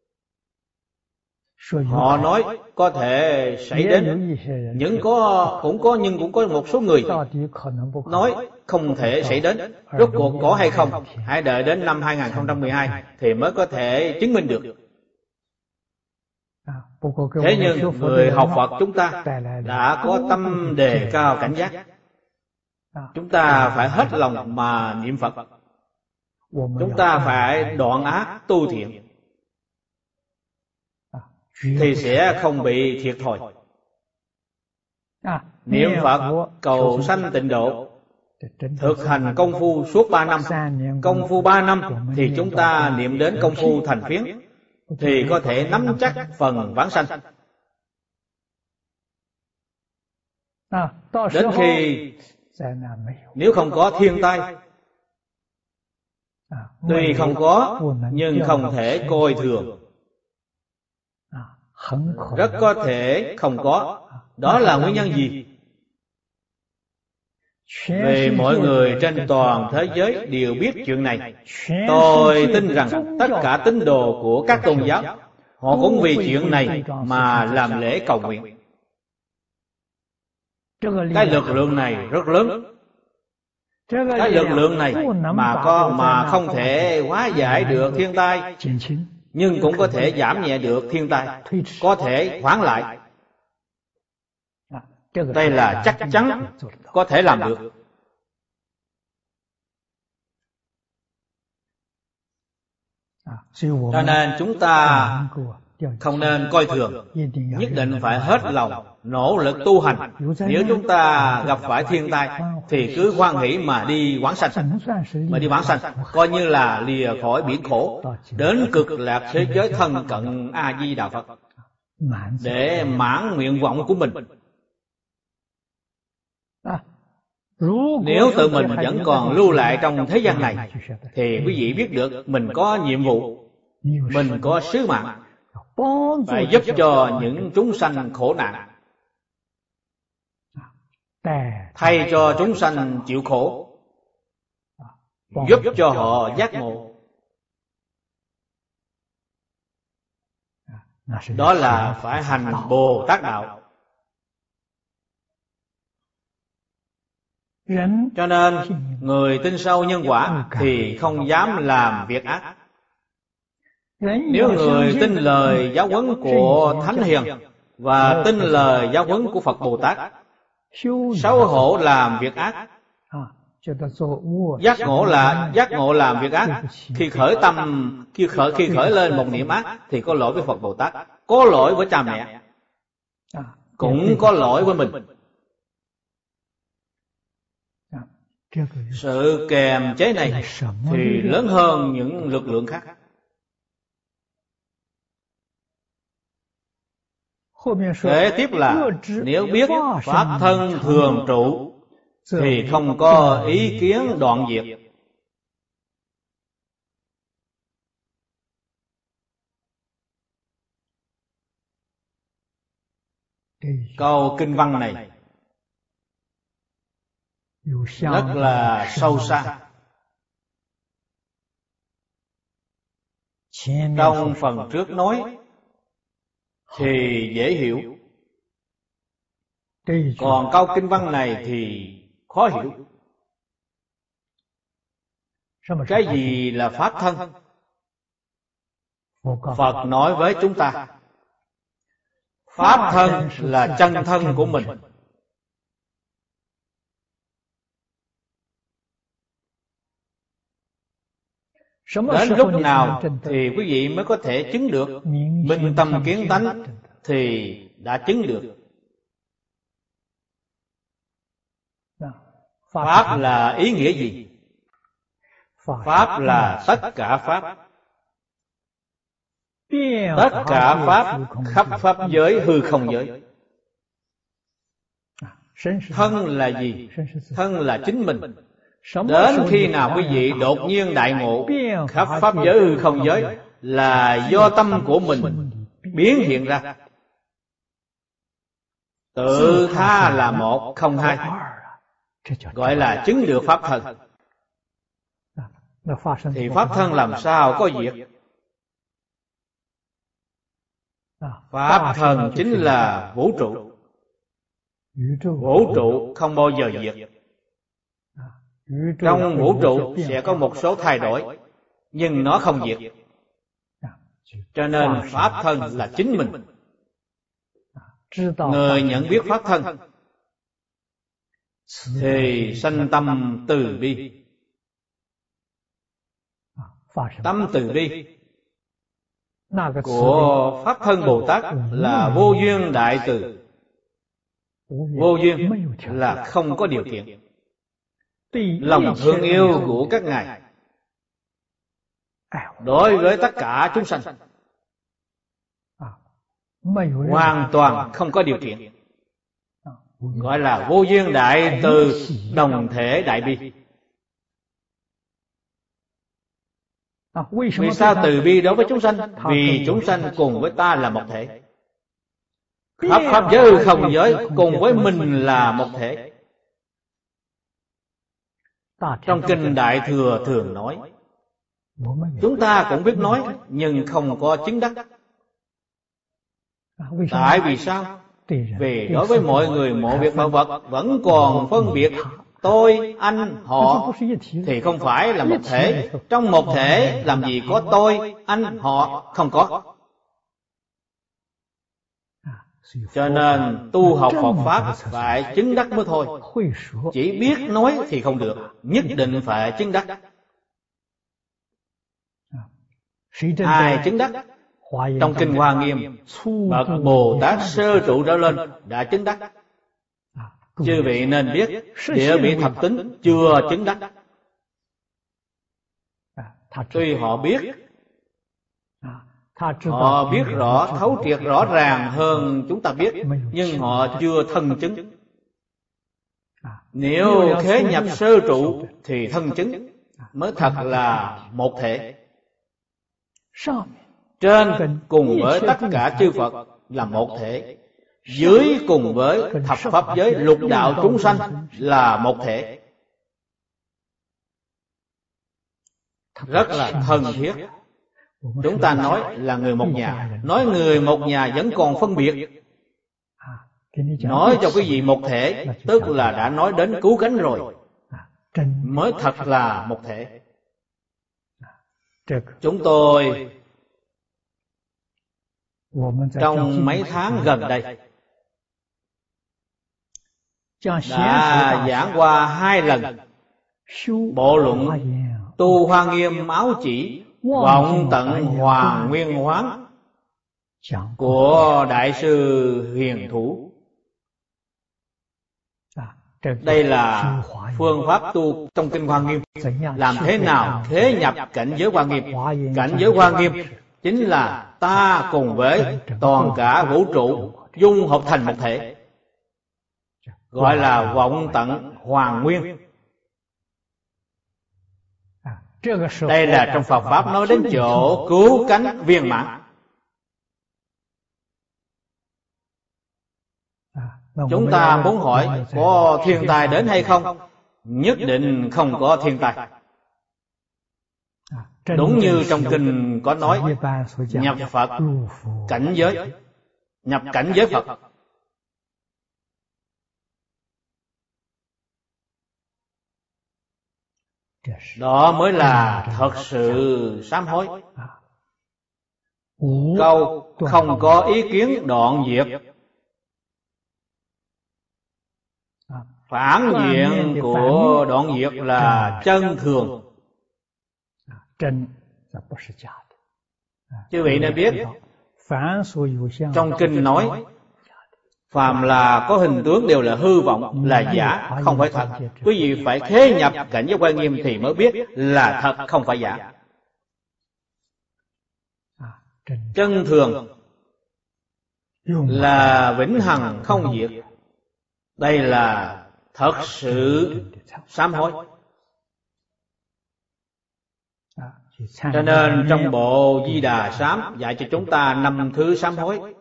họ nói có thể xảy đến, những có cũng có nhưng cũng có một số người nói không thể xảy đến. Rốt cuộc có hay không, hãy đợi đến năm hai không một hai thì mới có thể chứng minh được. Thế nhưng người học Phật chúng ta đã có tâm đề cao cảnh giác. Chúng ta phải hết lòng mà niệm Phật. Chúng ta phải đoạn ác tu thiện thì sẽ không bị thiệt thòi. Niệm Phật cầu sanh tịnh độ, thực hành công phu suốt ba năm. Công phu ba năm thì chúng ta niệm đến công phu thành phiến, thì có thể nắm chắc phần vãng sanh. Đến khi nếu không có thiên tai, tuy không có nhưng không thể coi thường, rất có thể không có. Đó là nguyên nhân gì? Vì mọi người trên toàn thế giới đều biết chuyện này. Tôi tin rằng tất cả tín đồ của các tôn giáo, họ cũng vì chuyện này mà làm lễ cầu nguyện. Cái lực lượng này rất lớn. Cái lực lượng này mà có mà không thể hóa giải được thiên tai, nhưng cũng có thể giảm nhẹ được thiên tai, có thể hoãn lại. Đây là chắc chắn có thể làm được. Cho nên chúng ta không nên coi thường, nhất định phải hết lòng nỗ lực tu hành. Nếu chúng ta gặp phải thiên tai thì cứ hoan hỷ mà đi vãng sanh, mà đi vãng sanh coi như là lìa khỏi biển khổ, đến cực lạc thế giới thân cận A Di Đà Phật, để mãn nguyện vọng của mình. Nếu tự mình vẫn còn lưu lại trong thế gian này thì quý vị biết được mình có nhiệm vụ, mình có sứ mạng phải giúp cho những chúng sanh khổ nạn, thay cho chúng sanh chịu khổ, giúp cho họ giác ngộ. Đó là phải hành Bồ Tát đạo. Cho nên người tin sâu nhân quả thì không dám làm việc ác. Nếu người tin lời giáo huấn của Thánh Hiền và tin lời giáo huấn của Phật Bồ Tát, xấu hổ làm việc ác, giác ngộ là giác ngộ làm việc ác, khi khởi tâm khi khởi khi khởi lên một niệm ác thì có lỗi với Phật Bồ Tát, có lỗi với cha mẹ, cũng có lỗi với mình. Sự kềm chế này thì lớn hơn những lực lượng khác. Kế tiếp là nếu biết pháp thân thường trụ thì không có ý kiến đoạn diệt. Câu kinh văn này rất là sâu xa. Trong phần trước nói thì dễ hiểu, còn câu kinh văn này thì khó hiểu. Cái gì là pháp thân? Phật nói với chúng ta, pháp thân là chân thân của mình. Đến lúc nào thì quý vị mới có thể chứng được? Minh tâm kiến tánh thì đã chứng được. Pháp là ý nghĩa gì? Pháp là tất cả pháp. Tất cả pháp khắp pháp giới hư không giới. Thân là gì? Thân là chính mình. Đến khi nào quý vị đột nhiên đại ngộ, khắp pháp giới hư không giới là do tâm của mình biến hiện ra. Tự tha là một không hai, gọi là chứng được pháp thân. Thì pháp thân làm sao có diệt? Pháp thân chính là vũ trụ. Vũ trụ không bao giờ diệt. Trong vũ trụ sẽ có một số thay đổi, nhưng nó không diệt. Cho nên pháp thân là chính mình. Người nhận biết pháp thân thì sanh tâm từ bi. Tâm từ bi của pháp thân Bồ Tát là vô duyên đại từ. Vô duyên là không có điều kiện. Lòng thương yêu của các ngài đối với tất cả chúng sanh hoàn toàn không có điều kiện, gọi là vô duyên đại từ, đồng thể đại bi. Vì sao từ bi đối với chúng sanh? Vì chúng sanh cùng với ta là một thể, khắp pháp giới không giới cùng với mình là một thể. Trong Kinh Đại Thừa thường nói, chúng ta cũng biết nói nhưng không có chứng đắc. Tại vì sao? Vì đối với mọi người mọi việc mọi vật vẫn còn phân biệt tôi, anh, họ, thì không phải là một thể. Trong một thể làm gì có tôi, anh, họ, không có. Cho nên tu học Phật Pháp phải chứng đắc mới thôi. Chỉ biết nói thì không được, nhất định phải chứng đắc. Ai chứng đắc? Trong Kinh Hoa Nghiêm, bậc Bồ Tát sơ trụ trở lên đã chứng đắc. Chư vị nên biết, địa vị thập tính chưa chứng đắc. Tuy họ biết, họ biết rõ, thấu triệt rõ ràng hơn chúng ta biết, nhưng họ chưa thân chứng. Nếu khế nhập sơ trụ thì thân chứng mới thật là một thể. Trên cùng với tất cả chư Phật là một thể, dưới cùng với thập pháp giới lục đạo chúng sanh là một thể. Rất là thân thiết. Chúng ta nói là người một nhà, nói người một nhà vẫn còn phân biệt. Nói cho quý vị một thể, tức là đã nói đến cứu cánh rồi, mới thật là một thể. Chúng tôi trong mấy tháng gần đây đã giảng qua hai lần bộ luận Tu Hoa Nghiêm Áo Chỉ Vọng Tận Hoàng Nguyên Hoán của Đại sư Hiền Thủ. Đây là phương pháp tu trong Kinh Hoa Nghiêm. Làm thế nào thế nhập cảnh giới Hoa Nghiêm? Cảnh giới Hoa Nghiêm chính là ta cùng với toàn cả vũ trụ dung hợp thành một thể, gọi là Vọng Tận Hoàng Nguyên. Đây là trong Phật Pháp nói đến chỗ cứu cánh viên mãn. Chúng ta muốn hỏi có thiên tai đến hay không? Nhất định không có thiên tai. Đúng như trong Kinh có nói, nhập Phật cảnh giới, nhập cảnh giới Phật. Đó mới là thật sự sám hối. Câu không có ý kiến đoạn diệt, phản diện của đoạn diệt là chân thường. Chư vị nên biết, trong Kinh nói phàm là có hình tướng đều là hư vọng, là giả, không phải thật. Quý vị phải khế nhập cảnh giới Hoa Nghiêm thì mới biết là thật, không phải giả. Chân thường là vĩnh hằng không diệt. Đây là thật sự sám hối. Cho nên trong bộ Di Đà Sám dạy cho chúng ta năm thứ sám hối.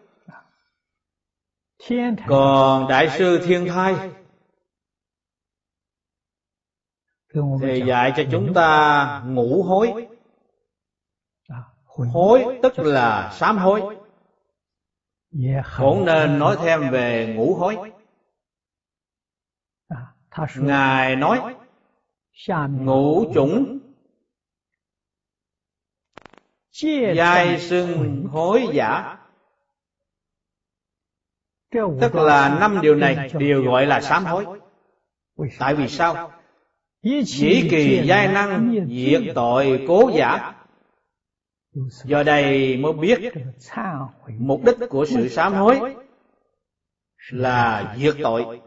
Còn Đại sư Thiên Thai thì dạy cho chúng ta ngũ hối. Hối tức là sám hối. Cũng nên nói thêm về ngũ hối. Ngài nói ngũ chủng giai xưng hối giả, tức là năm điều này đều gọi là sám hối. Tại vì sao? Dĩ kỳ giai năng diệt tội cố giả. Do đây mới biết mục đích của sự sám hối là diệt tội.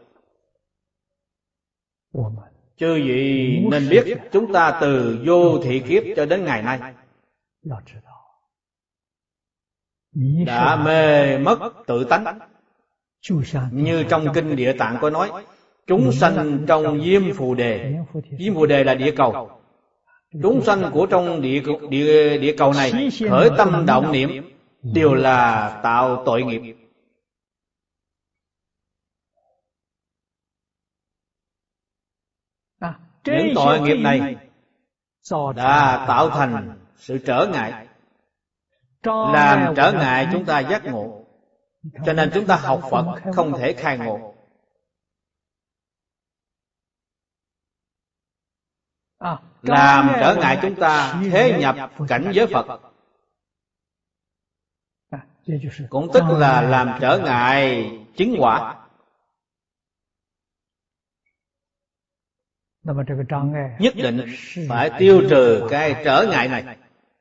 Chư vị nên biết, chúng ta từ vô thị kiếp cho đến ngày nay đã mê mất tự tánh. Như trong Kinh Địa Tạng có nói, chúng sanh trong Diêm Phù Đề. Diêm Phù Đề là địa cầu. Chúng sanh của trong địa, địa, địa cầu này khởi tâm động niệm đều là tạo tội nghiệp. những tội nghiệp này đã tạo thành sự trở ngại, làm trở ngại chúng ta giác ngộ. Cho nên chúng ta học Phật không thể khai ngộ. Làm trở ngại chúng ta thế nhập cảnh giới Phật, cũng tức là làm trở ngại chứng quả. Nhất định phải tiêu trừ cái trở ngại này.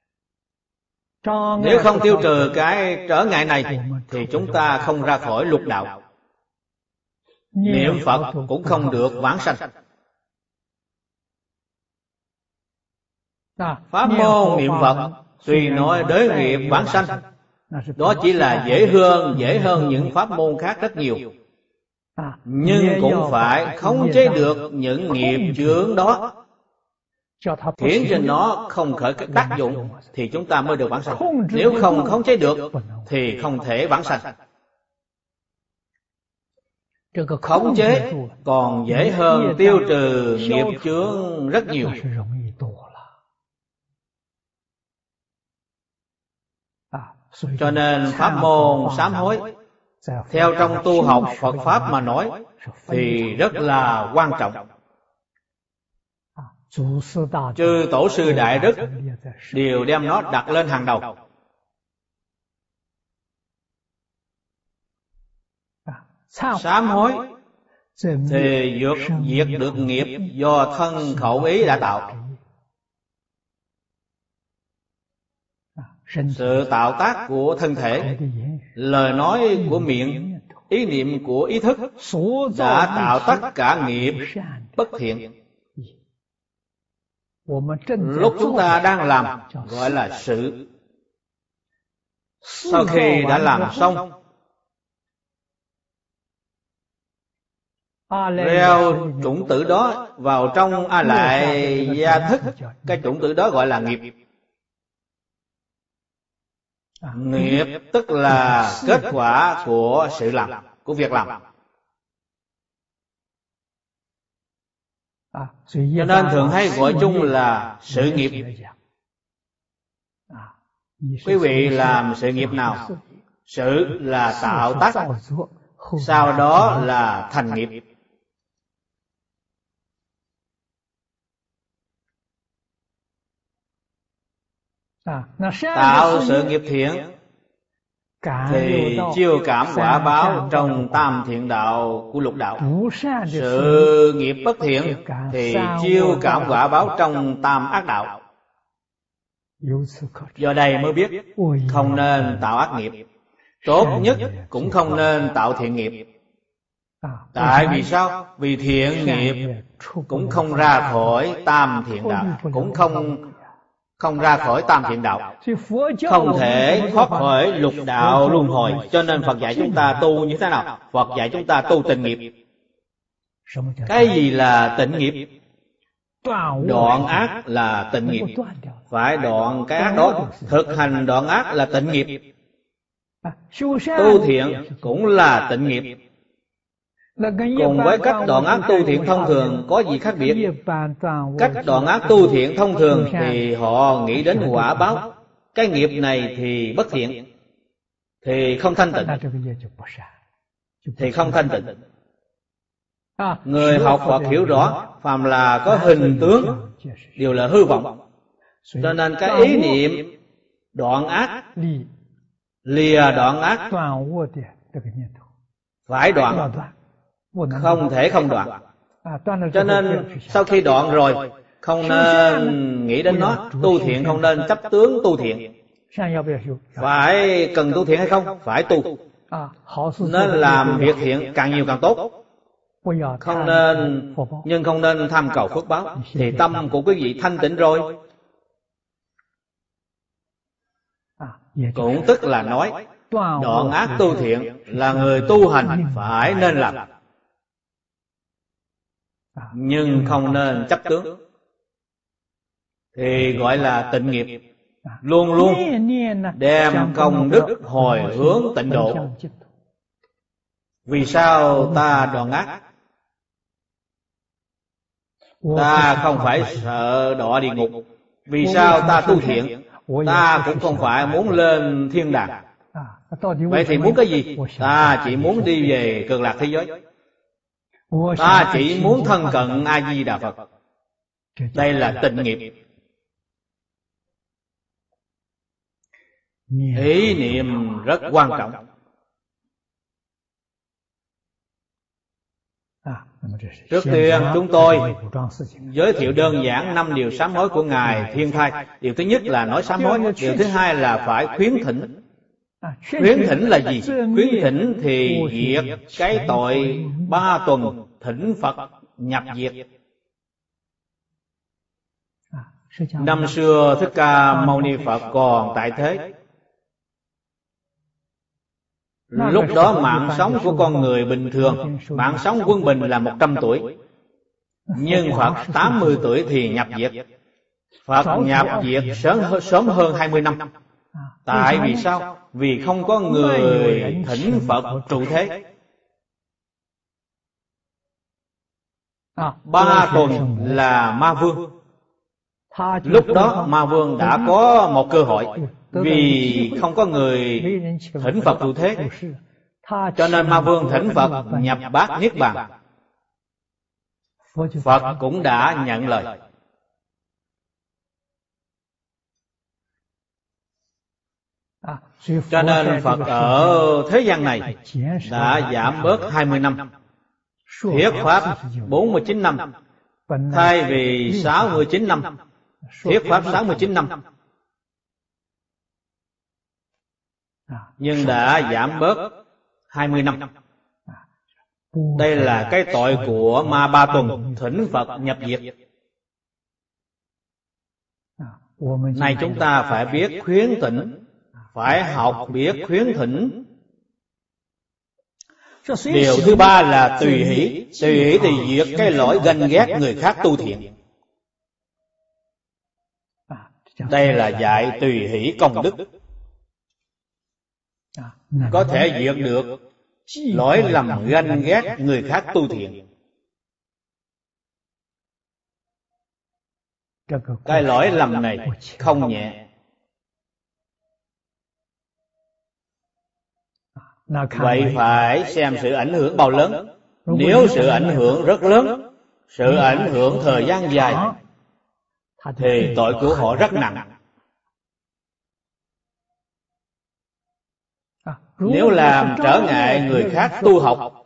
Nếu không tiêu trừ cái trở ngại này thì chúng ta không ra khỏi lục đạo, niệm Phật cũng không được vãng sanh. Pháp môn niệm Phật tuy nói đới nghiệp vãng sanh, đó chỉ là dễ hơn dễ hơn những pháp môn khác rất nhiều, nhưng cũng phải khống chế được những nghiệp chướng đó, khiến cho nó không khởi tác dụng thì chúng ta mới được vãng sanh. Nếu không khống chế được thì không thể vãng sanh. Khống chế còn dễ hơn tiêu trừ nghiệp chướng rất nhiều. Cho nên pháp môn sám hối theo trong tu học Phật Pháp mà nói thì rất là quan trọng. Chư tổ sư đại đức đều đem nó đặt lên hàng đầu. Sám hối thì diệt, diệt được nghiệp do thân khẩu ý đã tạo. Sự tạo tác của thân thể, lời nói của miệng, ý niệm của ý thức đã tạo tất cả nghiệp bất thiện. Lúc chúng ta đang làm gọi là sự. Sau khi đã làm xong, gieo chủng tử đó vào trong A Lại gia thức, cái chủng tử đó gọi là nghiệp. Nghiệp tức là kết quả của sự làm, của việc làm. Cho nên thường hay gọi chung là sự nghiệp. Quý vị làm sự nghiệp nào? Sự là tạo tác, sau đó là thành nghiệp. Tạo sự nghiệp thiện thì chiêu cảm quả báo trong tam thiện đạo của lục đạo. Sự nghiệp bất thiện thì chiêu cảm quả báo trong tam ác đạo. Do đây mới biết không nên tạo ác nghiệp, tốt nhất cũng không nên tạo thiện nghiệp. Tại vì sao? Vì thiện nghiệp cũng không ra khỏi tam thiện đạo, cũng không không ra khỏi tam thiện đạo, không thể thoát khỏi lục đạo luân hồi. Cho nên Phật dạy chúng ta tu như thế nào? Phật dạy chúng ta tu tịnh nghiệp. Cái gì là tịnh nghiệp? Đoạn ác là tịnh nghiệp, phải đoạn cái ác đó. Thực hành đoạn ác là tịnh nghiệp. Tu thiện cũng là tịnh nghiệp. Cùng với cách đoạn ác tu thiện thông thường có gì khác biệt? Cách đoạn ác tu thiện thông thường thì họ nghĩ đến quả báo. Cái nghiệp này thì bất thiện, thì không thanh tịnh, thì không thanh tịnh. Người học Phật hiểu rõ, phàm là có hình tướng đều là hư vọng. Cho nên cái ý niệm đoạn ác, lìa đoạn ác phải đoạn, không thể không đoạn. Cho nên sau khi đoạn rồi không nên nghĩ đến nó. Tu thiện không nên chấp tướng tu thiện. Phải cần tu thiện hay không? Phải tu. Nên làm việc thiện càng nhiều càng tốt. Không nên, nhưng không nên tham cầu phước báo. Thì tâm của quý vị thanh tịnh rồi. Cũng tức là nói đoạn ác tu thiện là người tu hành phải nên làm, nhưng không nên chấp tướng, thì gọi là tịnh nghiệp. Luôn luôn đem công đức hồi hướng tịnh độ. Vì sao ta đoạn ác? Ta không phải sợ đọa địa ngục. Vì sao ta tu thiện? Ta cũng không phải muốn lên thiên đàng. Vậy thì muốn cái gì? Ta chỉ muốn đi về cực lạc thế giới. Ta chỉ muốn thân cận A Di Đà Phật. Đây là tịnh nghiệp. Ý niệm rất quan trọng. Trước tiên chúng tôi giới thiệu đơn giản năm điều sám hối của Ngài Thiên Thai. Điều thứ nhất là nói sám hối. Điều thứ hai là phải khuyến thỉnh. Khuyến thỉnh là gì? Khuyến thỉnh thì diệt cái tội ba tuần thỉnh Phật nhập diệt. Năm xưa Thích Ca Mâu Ni Phật còn tại thế. Lúc đó mạng sống của con người bình thường, mạng sống quân bình là một trăm tuổi. Nhưng Phật tám mươi tuổi thì nhập diệt. Phật nhập diệt sớm, sớm hơn hai mươi năm. Tại vì sao? Vì không có người thỉnh Phật trụ thế. Ba tuần là Ma Vương. Lúc đó Ma Vương đã có một cơ hội. Vì không có người thỉnh Phật trụ thế, cho nên Ma Vương thỉnh Phật nhập bát Niết Bàn. Phật cũng đã nhận lời. Cho nên Phật ở thế gian này đã giảm bớt hai mươi năm, thuyết pháp bốn mươi chín năm, thay vì sáu mươi chín năm, thuyết pháp sáu mươi chín năm. Nhưng đã giảm bớt hai mươi năm. Đây là cái tội của ma ba tuần thỉnh Phật nhập diệt. Này chúng ta phải biết khuyến thỉnh, phải học biết khuyến thỉnh. Điều thứ ba là tùy hỷ. Tùy hỷ thì diệt cái lỗi ganh ghét người khác tu thiện. Đây là dạy tùy hỷ công đức. Có thể diệt được lỗi lầm ganh ghét người khác tu thiện. Cái lỗi lầm này không nhẹ. Vậy phải xem sự ảnh hưởng bao lớn. Nếu sự ảnh hưởng rất lớn, sự ảnh hưởng thời gian dài, thì tội của họ rất nặng. Nếu làm trở ngại người khác tu học,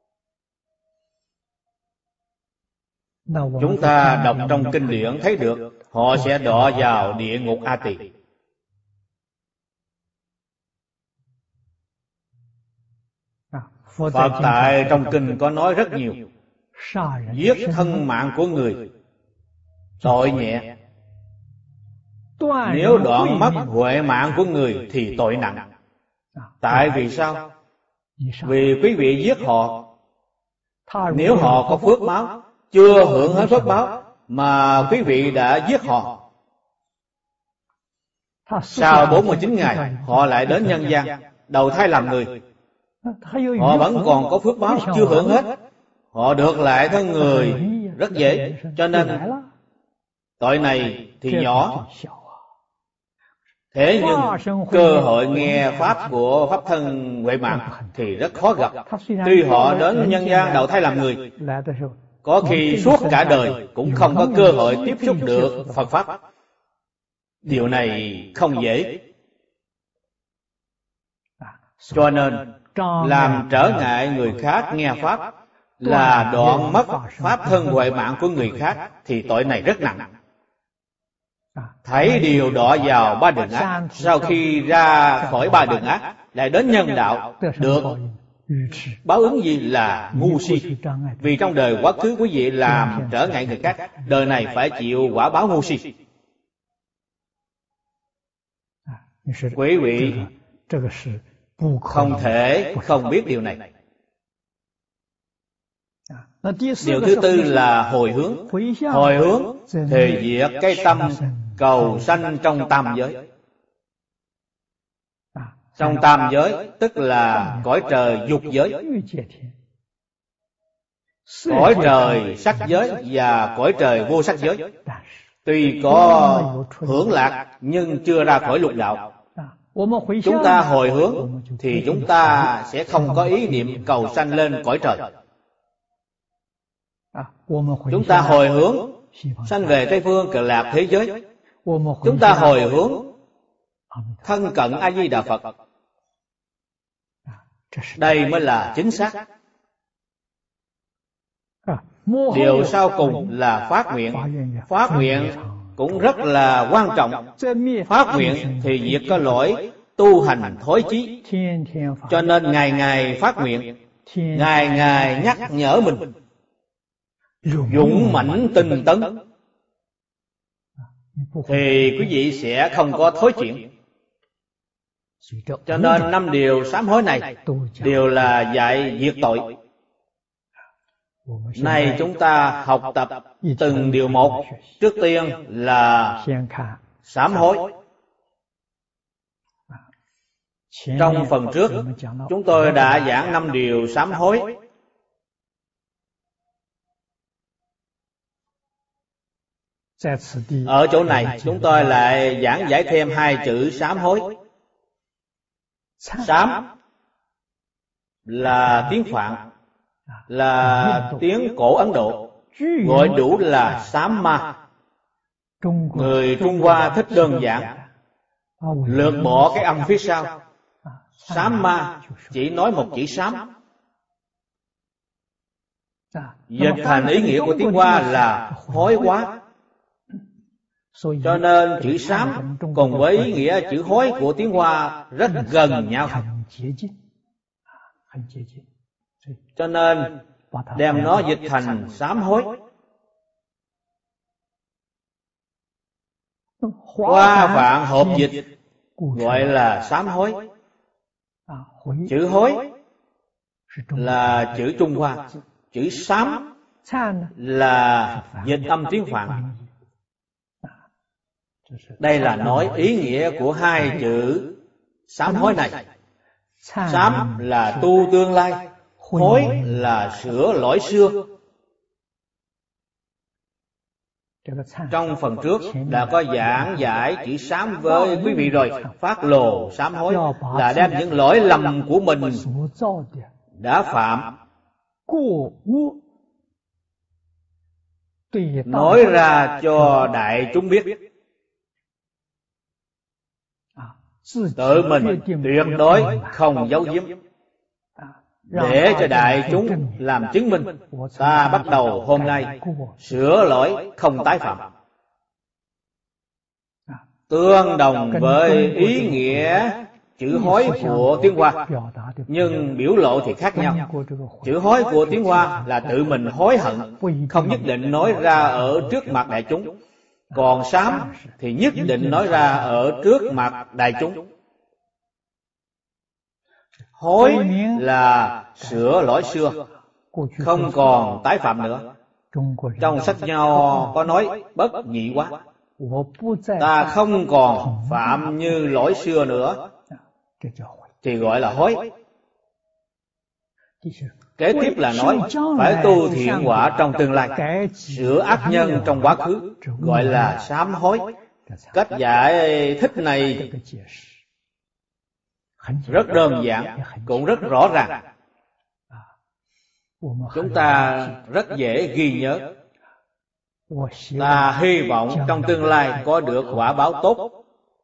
chúng ta đọc trong kinh điển thấy được họ sẽ đọa vào địa ngục A Tỳ. Phật tại trong kinh có nói rất nhiều. Giết thân mạng của người tội nhẹ, nếu đoạn mất huệ mạng của người thì tội nặng. Tại vì sao? Vì quý vị giết họ, nếu họ có phước báo, chưa hưởng hết phước báo mà quý vị đã giết họ, sau bốn mươi chín ngày họ lại đến nhân gian đầu thai làm người. Họ vẫn còn có phước báo chưa hưởng hết, họ được lại thân người rất dễ. Cho nên tội này thì nhỏ. Thế nhưng cơ hội nghe pháp của pháp thân huệ mạng thì rất khó gặp. Tuy họ đến nhân gian đầu thai làm người, có khi suốt cả đời cũng không có cơ hội tiếp xúc được Phật pháp. Điều này không dễ. Cho nên làm trở ngại người khác nghe pháp là đoạn mất pháp thân huệ mạng của người khác thì tội này rất nặng. Thấy điều đọa vào ba đường ác, sau khi ra khỏi ba đường ác lại đến nhân đạo, được báo ứng gì là ngu si. Vì trong đời quá khứ quý vị làm trở ngại người khác, đời này phải chịu quả báo ngu si. Quý vị không thể không biết điều này. Điều thứ tư là hồi hướng. Hồi hướng thì diệt cái tâm cầu sanh trong tam giới. Trong tam giới tức là cõi trời dục giới. cõi trời sắc giới và cõi trời vô sắc giới. Tuy có hưởng lạc nhưng chưa ra khỏi lục đạo. Chúng ta hồi hướng thì chúng ta sẽ không có ý niệm cầu sanh lên cõi trời. Chúng ta hồi hướng sanh về Tây Phương Cực Lạc thế giới. Chúng ta hồi hướng thân cận A Di Đà Phật. Đây mới là chính xác. Điều sau cùng là phát nguyện. Phát nguyện cũng rất là quan trọng. Phát nguyện thì việc có lỗi tu hành thối chí, cho nên ngày ngày phát nguyện, ngày ngày nhắc nhở mình dũng mãnh tinh tấn, thì quý vị sẽ không có thối chuyển. Cho nên năm điều sám hối này đều là dạy diệt tội. Nay chúng ta học tập từng điều một. Trước tiên là sám hối. Trong phần trước chúng tôi đã giảng năm điều sám hối. Ở chỗ này chúng tôi lại giảng giải thêm hai chữ sám hối. Sám là tiếng Phạn, là tiếng cổ Ấn Độ, gọi đủ là sám ma. Người Trung Hoa thích đơn giản, lược bỏ cái âm phía sau. Sám ma chỉ nói một chữ sám. Dịch thành ý nghĩa của tiếng Hoa là hối quá. Cho nên chữ sám cùng với ý nghĩa chữ hối của tiếng Hoa rất gần nhau. Cho nên đem nó dịch thành sám hối. Hoa Phạn hợp dịch gọi là sám hối. Chữ hối là chữ Trung Hoa, chữ sám là dịch âm tiếng Phạn. Đây là nói ý nghĩa của hai chữ sám hối này. Sám là tu tương lai, hối là sửa lỗi xưa. Trong phần trước đã có giảng giải chữ sám với quý vị rồi. Phát lộ sám hối là đem những lỗi lầm của mình đã phạm nói ra cho đại chúng biết. Tự mình tuyệt đối không giấu giếm, để cho đại chúng làm chứng minh ta bắt đầu hôm nay sửa lỗi không tái phạm. Tương đồng với ý nghĩa chữ hối của tiếng Hoa, nhưng biểu lộ thì khác nhau. Chữ hối của tiếng Hoa là tự mình hối hận, không nhất định nói ra ở trước mặt đại chúng. Còn sám thì nhất định nói ra ở trước mặt đại chúng. Hối là sửa lỗi xưa, không còn tái phạm nữa. Trong sách Nho có nói bất nhị quá, ta không còn phạm như lỗi xưa nữa, thì gọi là hối. Kế tiếp là nói phải tu thiện quả trong tương lai, sửa ác nhân trong quá khứ, gọi là sám hối. Cách giải thích này rất đơn giản, cũng rất rõ ràng. Chúng ta rất dễ ghi nhớ. Ta hy vọng trong tương lai có được quả báo tốt.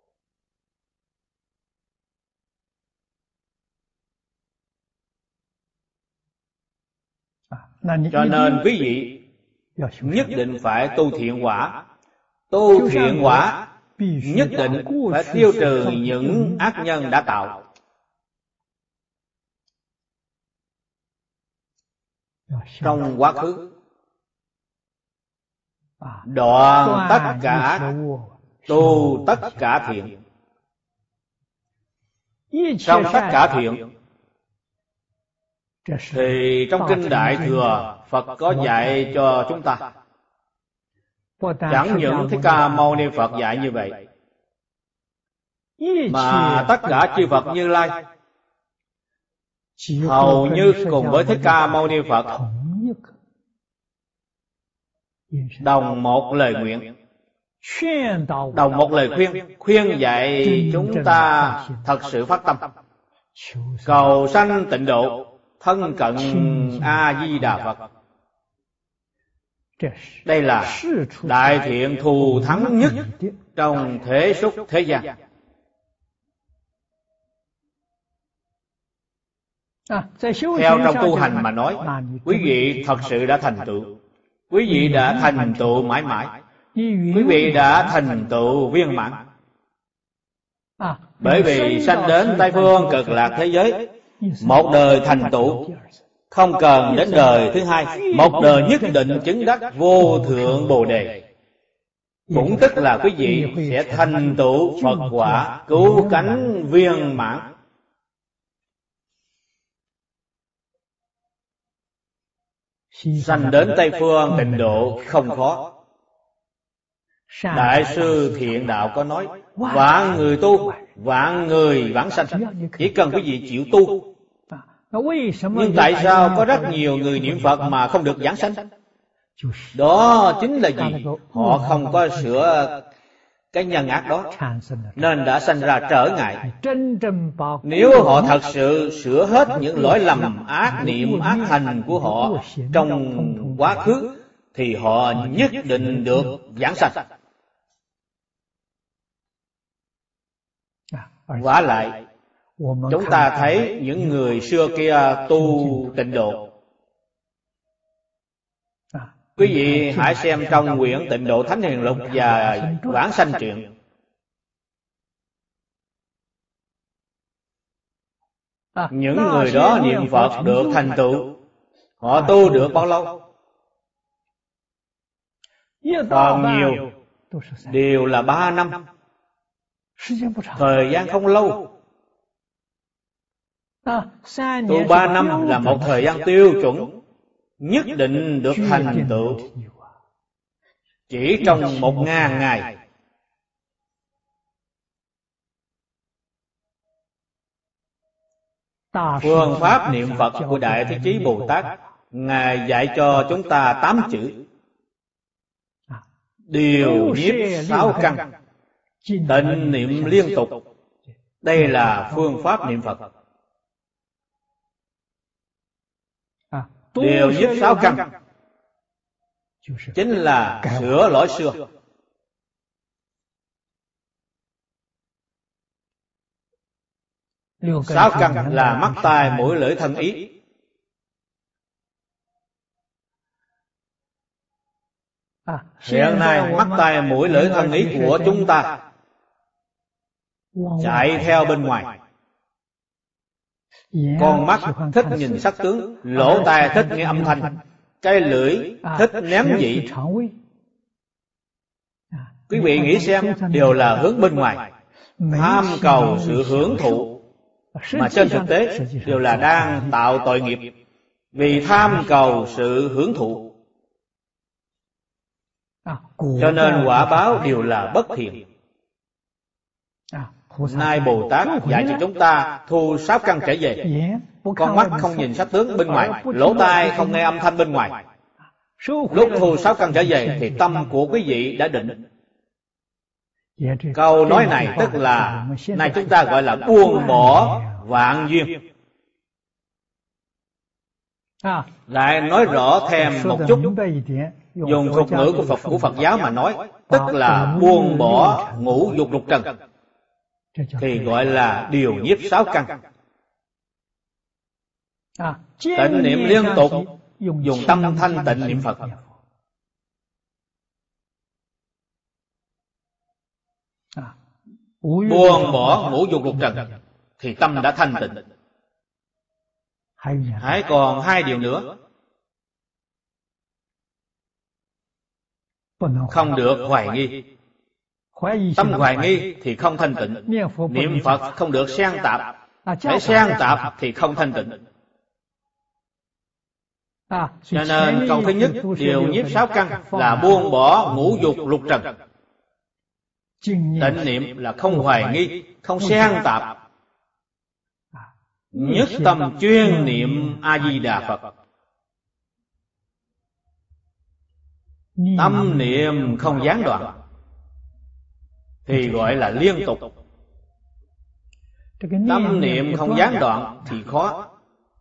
Cho nên quý vị nhất định phải tu thiện quả. Tu thiện quả nhất định phải tiêu trừ những ác nhân đã tạo. Trong quá khứ, đoạn tất cả, tu tất cả thiện. Trong tất cả thiện thì trong Kinh Đại Thừa Phật có dạy cho chúng ta. Chẳng những Thích Ca Mâu Ni Phật dạy như vậy, mà tất cả chư Phật Như Lai hầu như cùng với Thích Ca Mâu Ni Phật đồng một lời nguyện, đồng một lời khuyên, khuyên dạy chúng ta thật sự phát tâm cầu sanh tịnh độ, thân cận A Di Đà Phật. Đây là đại thiện thù thắng nhất trong thế xuất thế gian. Theo trong tu hành mà nói, quý vị thật sự đã thành tựu, quý vị đã thành tựu mãi mãi, quý vị đã thành tựu viên mãn. Bởi vì sanh đến Tây Phương Cực Lạc thế giới, một đời thành tựu, không cần đến đời thứ hai, một đời nhất định chứng đắc vô thượng Bồ Đề. Cũng tức là quý vị sẽ thành tựu Phật quả cứu cánh viên mãn. Sanh đến Tây Phương tịnh độ không khó. Đại sư Thiện Đạo có nói, vạn người tu, vạn người vãng sanh, chỉ cần quý vị chịu tu. Nhưng tại sao có rất nhiều người niệm Phật mà không được vãng sanh? Đó chính là gì? Họ không có sửa cái nhân ác đó, nên đã sanh ra trở ngại. Nếu họ thật sự sửa hết những lỗi lầm ác niệm ác hành của họ trong quá khứ, thì họ nhất định được vãng sanh. Vả lại, chúng ta thấy những người xưa kia tu tịnh độ. Quý vị hãy xem trong quyển Tịnh Độ Thánh Hiền Lục và Vãng Sanh Truyện. Những người đó niệm Phật được thành tựu, họ tu được bao lâu? Còn nhiều đều là ba năm, thời gian không lâu. Tu ba năm là một thời gian tiêu chuẩn, nhất định được thành tựu. Chỉ trong một ngàn ngày. Phương pháp niệm Phật của Đại Thế Chí Bồ Tát, Ngài dạy cho chúng ta tám chữ: điều nhiếp sáu căn, tịnh niệm liên tục. Đây là phương pháp niệm Phật. Điều nhiếp sáu căn chính là sửa lỗi xưa. Sáu căn là mắt tai mũi lưỡi thân ý. Hiện nay mắt tai mũi lưỡi thân ý của chúng ta chạy theo bên ngoài. Con mắt thích nhìn sắc tướng, lỗ tai thích nghe âm thanh, cái lưỡi thích ném vị. Quý vị nghĩ xem, đều là hướng bên ngoài, tham cầu sự hưởng thụ, mà trên thực tế đều là đang tạo tội nghiệp, vì tham cầu sự hưởng thụ. Cho nên quả báo đều là bất thiện. Nay Bồ Tát dạy cho chúng ta thu sáu căn trở về. Con mắt không nhìn sắc tướng bên ngoài, lỗ tai không nghe âm thanh bên ngoài. Lúc thu sáu căn trở về thì tâm của quý vị đã định. Câu nói này tức là nay chúng ta gọi là buông bỏ vạn duyên. Lại nói rõ thêm một chút, dùng thuật ngữ của Phật của Phật giáo mà nói, tức là buông bỏ ngũ dục lục trần, thì gọi là điều nhiếp sáu căn. Tịnh niệm liên tục, dùng tâm thanh tịnh niệm Phật. Buông bỏ ngũ dục lục trần thì tâm đã thanh tịnh. Hãy còn hai điều nữa. Không được hoài nghi. Tâm hoài nghi thì không thanh tịnh. Niệm Phật không được xen tạp. Để xen tạp thì không thanh tịnh. Cho nên câu thứ nhất, điều nhiếp sáu căn là buông bỏ ngũ dục lục trần. Tịnh niệm là không hoài nghi, không xen tạp, nhất tâm chuyên niệm A Di Đà Phật. tâm niệm không gián đoạn thì gọi là liên tục. Tâm niệm không gián đoạn thì khó.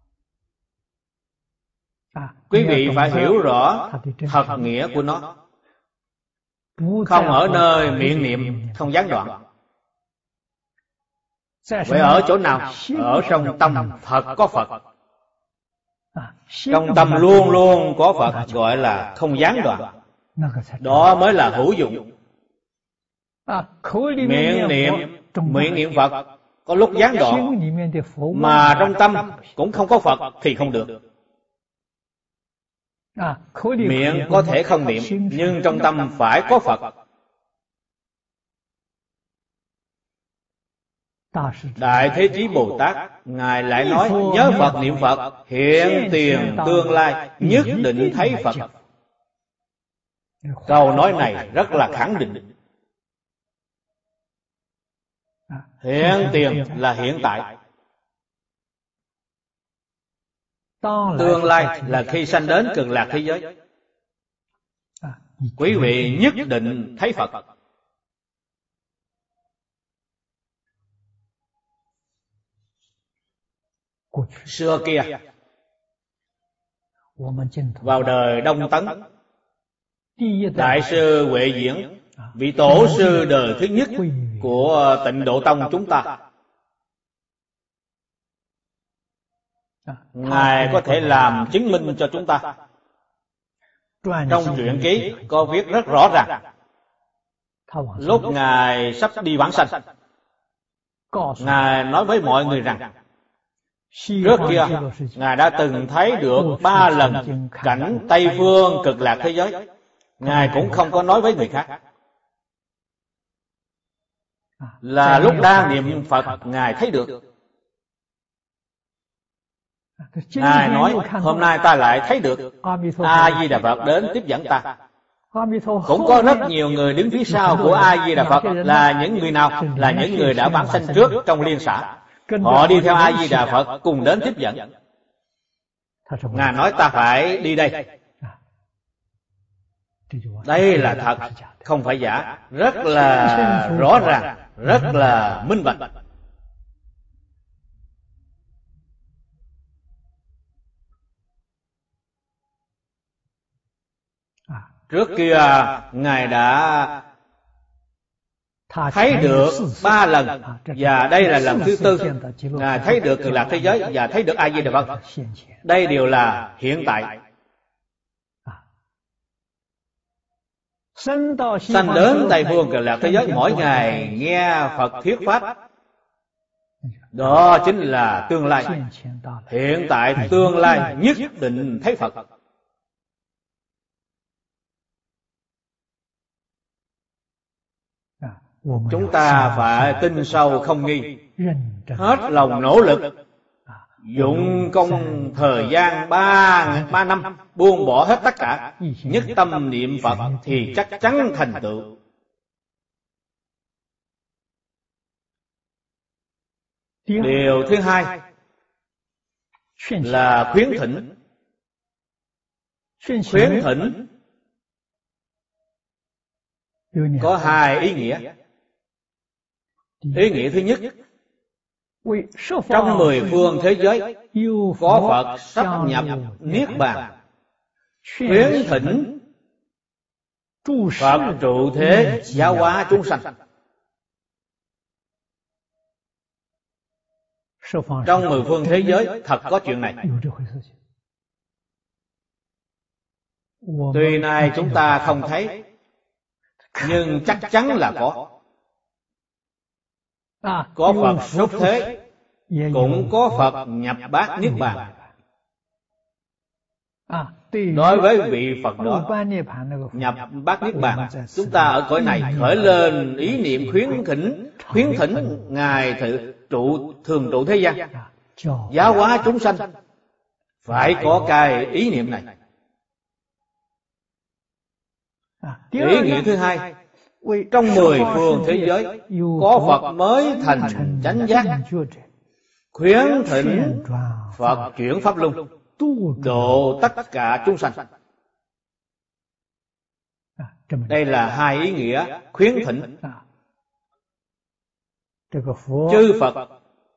Quý vị phải hiểu rõ thật nghĩa của nó. Không ở nơi miệng niệm không gián đoạn. Vậy ở chỗ nào? Ở trong tâm thật có Phật. Trong tâm luôn luôn có Phật, gọi là không gián đoạn. Đó mới là hữu dụng. Miệng niệm, miệng niệm Phật có lúc gián đoạn, mà trong tâm cũng không có Phật thì không được. Miệng có thể không niệm, nhưng trong tâm phải có Phật. Đại Thế Chí Bồ Tát Ngài lại nói nhớ Phật niệm Phật, hiện tiền tương lai nhất định thấy Phật. Câu nói này rất là khẳng định. Hiện tiền là hiện tại, tương lai là khi sanh đến Cực Lạc thế giới. Quý vị nhất định thấy Phật. Xưa kia, vào đời Đông Tấn, Đại sư Huệ Diễn, vị tổ sư đời thứ nhất của Tịnh Độ Tông chúng ta, Ngài có thể làm chứng minh cho chúng ta. Trong truyện ký có viết rất rõ ràng. Lúc Ngài sắp đi vãng sanh, Ngài nói với mọi người rằng trước kia Ngài đã từng thấy được ba lần cảnh Tây Phương Cực Lạc thế giới. Ngài cũng không có nói với người khác. Là lúc đang niệm Phật Ngài thấy được. Ngài nói hôm nay ta lại thấy được A Di Đà Phật đến tiếp dẫn ta. Cũng có rất nhiều người đứng phía sau của A Di Đà Phật. Là những người nào? Là những người đã vãng sanh trước trong liên xã. Họ đi theo A Di Đà Phật cùng đến tiếp dẫn. Ngài nói ta phải đi đây. Đây là thật, không phải giả. Rất là rõ ràng, rất là minh bạch. Trước kia Ngài đã thấy được ba lần, và đây là lần thứ tư Ngài thấy được Cực Lạc thế giới và thấy được A Di Đà Phật. Đây đều là hiện tại. Sanh đến Tây Phương Cực Lạc thế giới, mỗi ngày nghe Phật thuyết pháp. Đó chính là tương lai. Hiện tại tương lai nhất định thấy Phật. Chúng ta phải tin sâu không nghi, hết lòng nỗ lực, dụng công thời gian ba, ba năm, buông bỏ hết tất cả, nhất tâm niệm Phật thì chắc chắn thành tựu. Điều thứ hai là khuyến thỉnh. Khuyến thỉnh có hai ý nghĩa. Ý nghĩa thứ nhất, trong mười phương thế giới có Phật sắp nhập Niết Bàn, khuyến thỉnh Phật trụ thế giáo hóa chúng sanh. Trong mười phương thế giới thật có chuyện này. Tuy nay chúng ta không thấy, nhưng chắc chắn là có. Có Phật xuất thế, cũng có Phật nhập bát Niết Bàn. Đối với vị Phật đó nhập bát Niết Bàn, chúng ta ở cõi này khởi lên ý niệm khuyến thỉnh, khuyến thỉnh Ngài thử trụ thường trụ thế gian, giáo hóa chúng sanh. Phải có cái ý niệm này. Ý nghĩa thứ hai, trong mười phương thế giới có Phật mới thành chánh giác, khuyến thỉnh Phật chuyển pháp luân, độ tất cả chúng sanh. Đây là hai ý nghĩa khuyến thỉnh. Chư Phật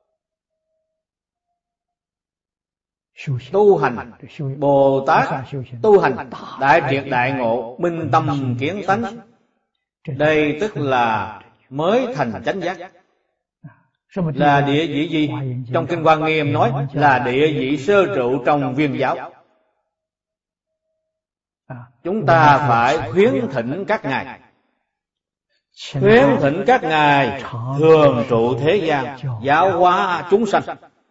tu hành, Bồ Tát tu hành đại triệt đại ngộ, minh tâm kiến tánh. Đây tức là mới thành chánh giác. Là địa vị gì? Trong Kinh Hoa Nghiêm nói là địa vị sơ trụ trong Viên giáo. Chúng ta phải khuyến thỉnh các ngài, khuyến thỉnh các ngài thường trụ thế gian, giáo hóa chúng sanh.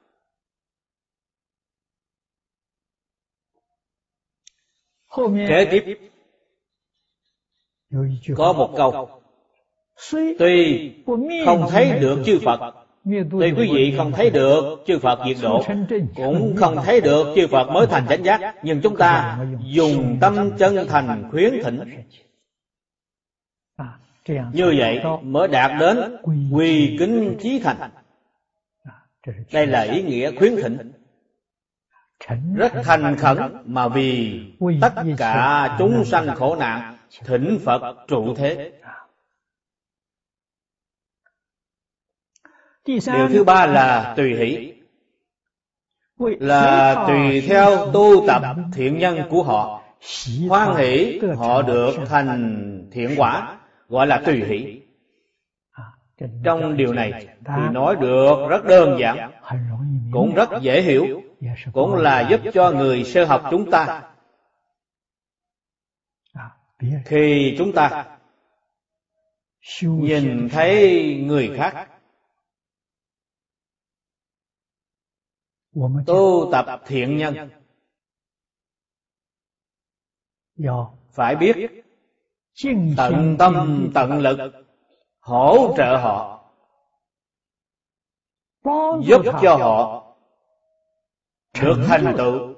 Kế tiếp có một câu: tuy không thấy được chư Phật, tuy quý vị không thấy được chư Phật diệt độ, cũng không thấy được chư Phật mới thành chánh giác, nhưng chúng ta dùng tâm chân thành khuyến thỉnh. Như vậy mới đạt đến quy kính chí thành. Đây là ý nghĩa khuyến thỉnh. Rất thành khẩn mà vì tất cả chúng sanh khổ nạn, thỉnh Phật trụ thế. Điều thứ ba là tùy hỷ, là tùy theo tu tập thiện nhân của họ, hoan hỷ họ được thành thiện quả, gọi là tùy hỷ. Trong điều này thì nói được rất đơn giản, cũng rất dễ hiểu, cũng là giúp cho người sơ học chúng ta, khi chúng ta nhìn thấy người khác tu tập thiện nhân, phải biết tận tâm tận lực hỗ trợ họ, giúp cho họ được thành tựu.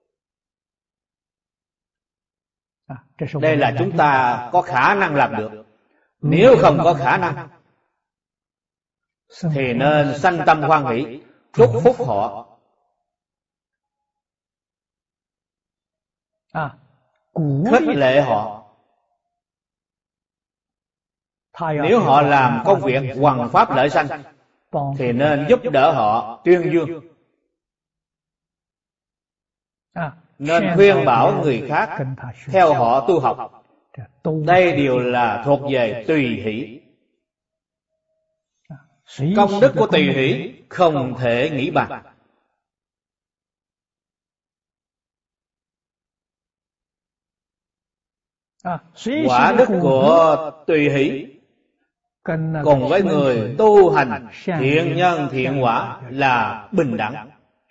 Đây là chúng ta có khả năng làm được. Nếu không có khả năng thì nên sanh tâm hoan hỷ, chúc phúc họ, khích lệ họ. Nếu họ làm công việc hoằng pháp lợi sanh thì nên giúp đỡ họ, tuyên dương, nên khuyên bảo người khác theo họ tu học. Đây đều là thuộc về tùy hỷ. Công đức của tùy hỷ không thể nghĩ bàn. Quả đức của tùy hỷ cùng với người tu hành thiện nhân thiện quả là bình đẳng.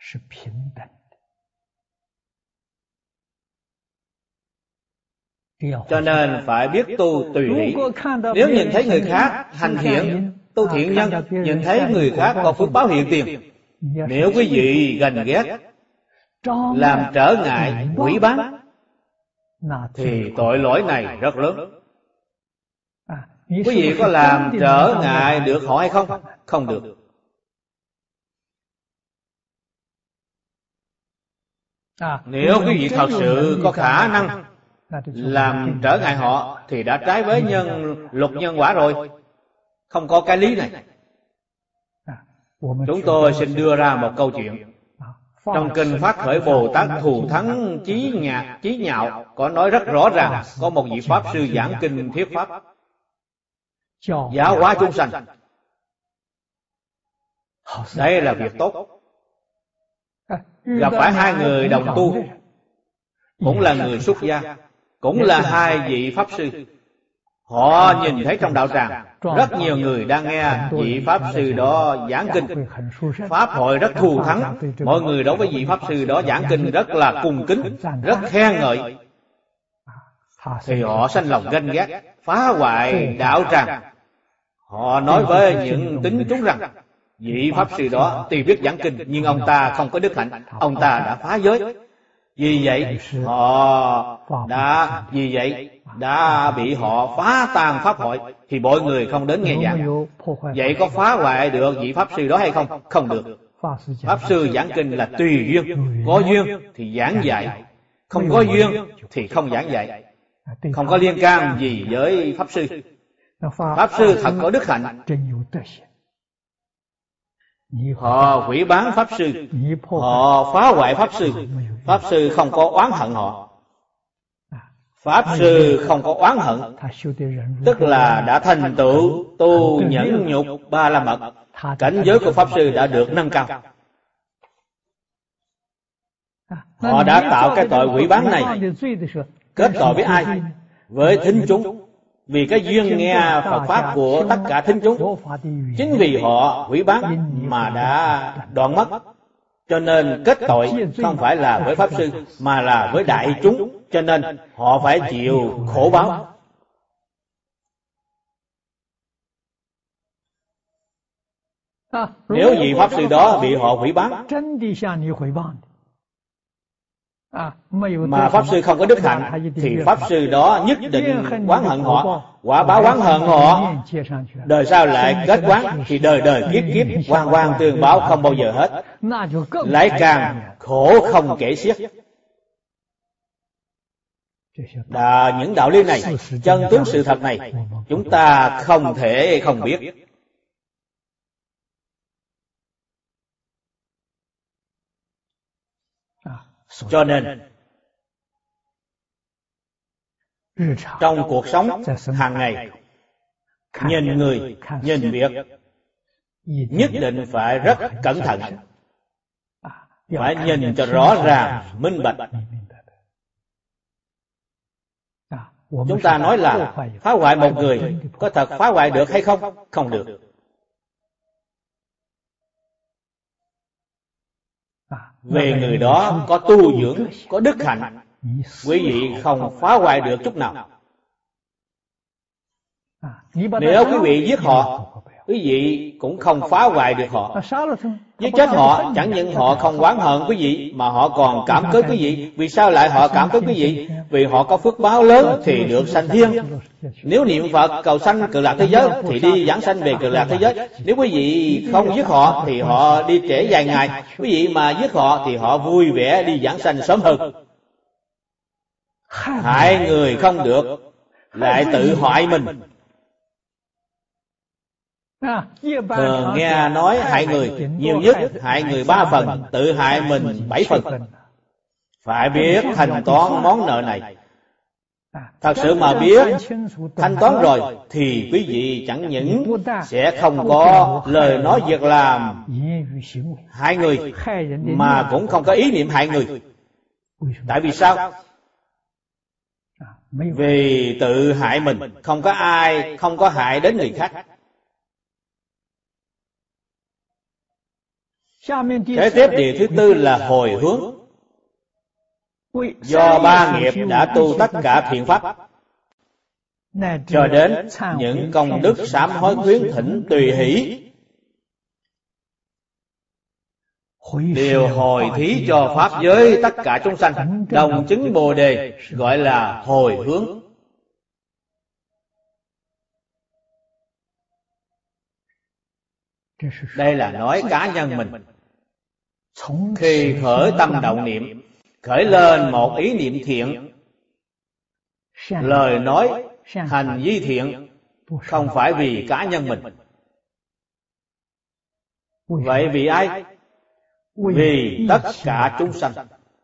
Cho nên phải biết tu tùy hỷ. Nếu nhìn thấy người khác hành thiện, tu thiện nhân, nhìn thấy người khác có phước báo hiện tiền, nếu quý vị ganh ghét, làm trở ngại, quỷ bán, thì tội lỗi này rất lớn. Quý vị có làm trở ngại được họ hay không? Không được. Nếu quý vị thật sự có khả năng làm trở ngại họ thì đã trái với nhân luật nhân quả rồi, không có cái lý này. Chúng tôi xin đưa ra một câu chuyện. Trong kinh Phát Khởi Bồ Tát Thù Thắng Chí Nhạc Chí Nhạo có nói rất rõ ràng, có một vị pháp sư giảng kinh thuyết pháp giáo hóa chúng sanh. Đây là việc tốt. Gặp phải hai người đồng tu, cũng là người xuất gia, cũng là hai vị pháp sư. Họ nhìn thấy trong đạo tràng rất nhiều người đang nghe vị pháp sư đó giảng kinh, pháp hội rất thù thắng, mọi người đối với vị pháp sư đó giảng kinh rất là cung kính, rất khen ngợi, thì họ sanh lòng ganh ghét, phá hoại đạo tràng. Họ nói với những tín chúng rằng vị pháp sư đó tuy biết giảng kinh nhưng ông ta không có đức hạnh, ông ta đã phá giới. Vì vậy họ đã vì vậy đã bị họ phá tan pháp hội, thì mọi người không đến nghe giảng. Vậy có phá hoại được vị pháp sư đó hay không? Không được. Pháp sư giảng kinh là tùy duyên, có duyên thì giảng dạy, không có duyên thì không giảng dạy. không có liên can gì với Pháp Sư. Pháp Sư thật có đức hạnh. Họ hủy bán Pháp Sư, họ phá hoại Pháp Sư. Pháp Sư không có oán hận họ. Pháp Sư không có oán hận, tức là đã thành tựu tu nhẫn nhục ba la mật. Cảnh giới của Pháp Sư đã được nâng cao. Họ đã tạo cái tội hủy bán này. Kết tội với ai? Với thính chúng. Vì cái duyên nghe Phật Pháp của tất cả thính chúng. Chính vì họ hủy bán mà đã đoạn mất. Cho nên kết tội không phải là với Pháp Sư mà là với đại chúng. Cho nên họ phải chịu khổ báo. Nếu vị Pháp Sư đó bị họ hủy bán mà Pháp Sư không có đức hạnh, thì Pháp Sư đó nhất định oán hận họ. Quả báo oán hận họ, đời sau lại kết oán, thì đời đời kiếp kiếp oan oan tương báo không bao giờ hết, lại càng khổ không kể xiết. Đã, những đạo lý này, chân tướng sự thật này, chúng ta không thể không biết. Cho nên trong cuộc sống hàng ngày, nhìn người, nhìn việc, nhất định phải rất cẩn thận, phải nhìn cho rõ ràng, minh bạch. Chúng ta nói là phá hoại một người, có thật phá hoại được hay không? Không được. Về người đó có tu dưỡng, có đức hạnh, quý vị không phá hoại được chút nào. Nếu quý vị giết họ, quý vị cũng không phá hoại được họ. Giết chết họ, chẳng những họ không oán hận quý vị, mà họ còn cảm kích quý vị. Vì sao lại họ cảm kích quý vị? Vì họ có phước báo lớn thì được sanh thiên. Nếu niệm Phật cầu sanh Cực Lạc thế giới thì đi giảng sanh về Cực Lạc thế giới. Nếu quý vị không giết họ thì họ đi trễ vài ngày. Quý vị mà giết họ thì họ vui vẻ đi giảng sanh sớm hơn. Hại người không được, lại tự hoại mình. Thường nghe nói hại người, nhiều nhất hại người ba phần, tự hại mình bảy phần. Phải biết thanh toán món nợ này. Thật sự mà biết thanh toán rồi thì quý vị chẳng những sẽ không có lời nói việc làm hại người, mà cũng không có ý niệm hại người. Tại vì sao? Vì tự hại mình, không có ai không có hại đến người khác. Kế tiếp điều thứ tư là hồi hướng. Do ba nghiệp đã tu tất cả thiện pháp, cho đến những công đức sám hối khuyến thỉnh tùy hỷ, đều hồi thí cho pháp giới tất cả chúng sanh, đồng chứng Bồ Đề, gọi là hồi hướng. Đây là nói cá nhân mình. Khi khởi tâm động niệm, khởi lên một ý niệm thiện, lời nói, hành vi thiện, không phải vì cá nhân mình. Vậy vì ai? Vì tất cả chúng sanh.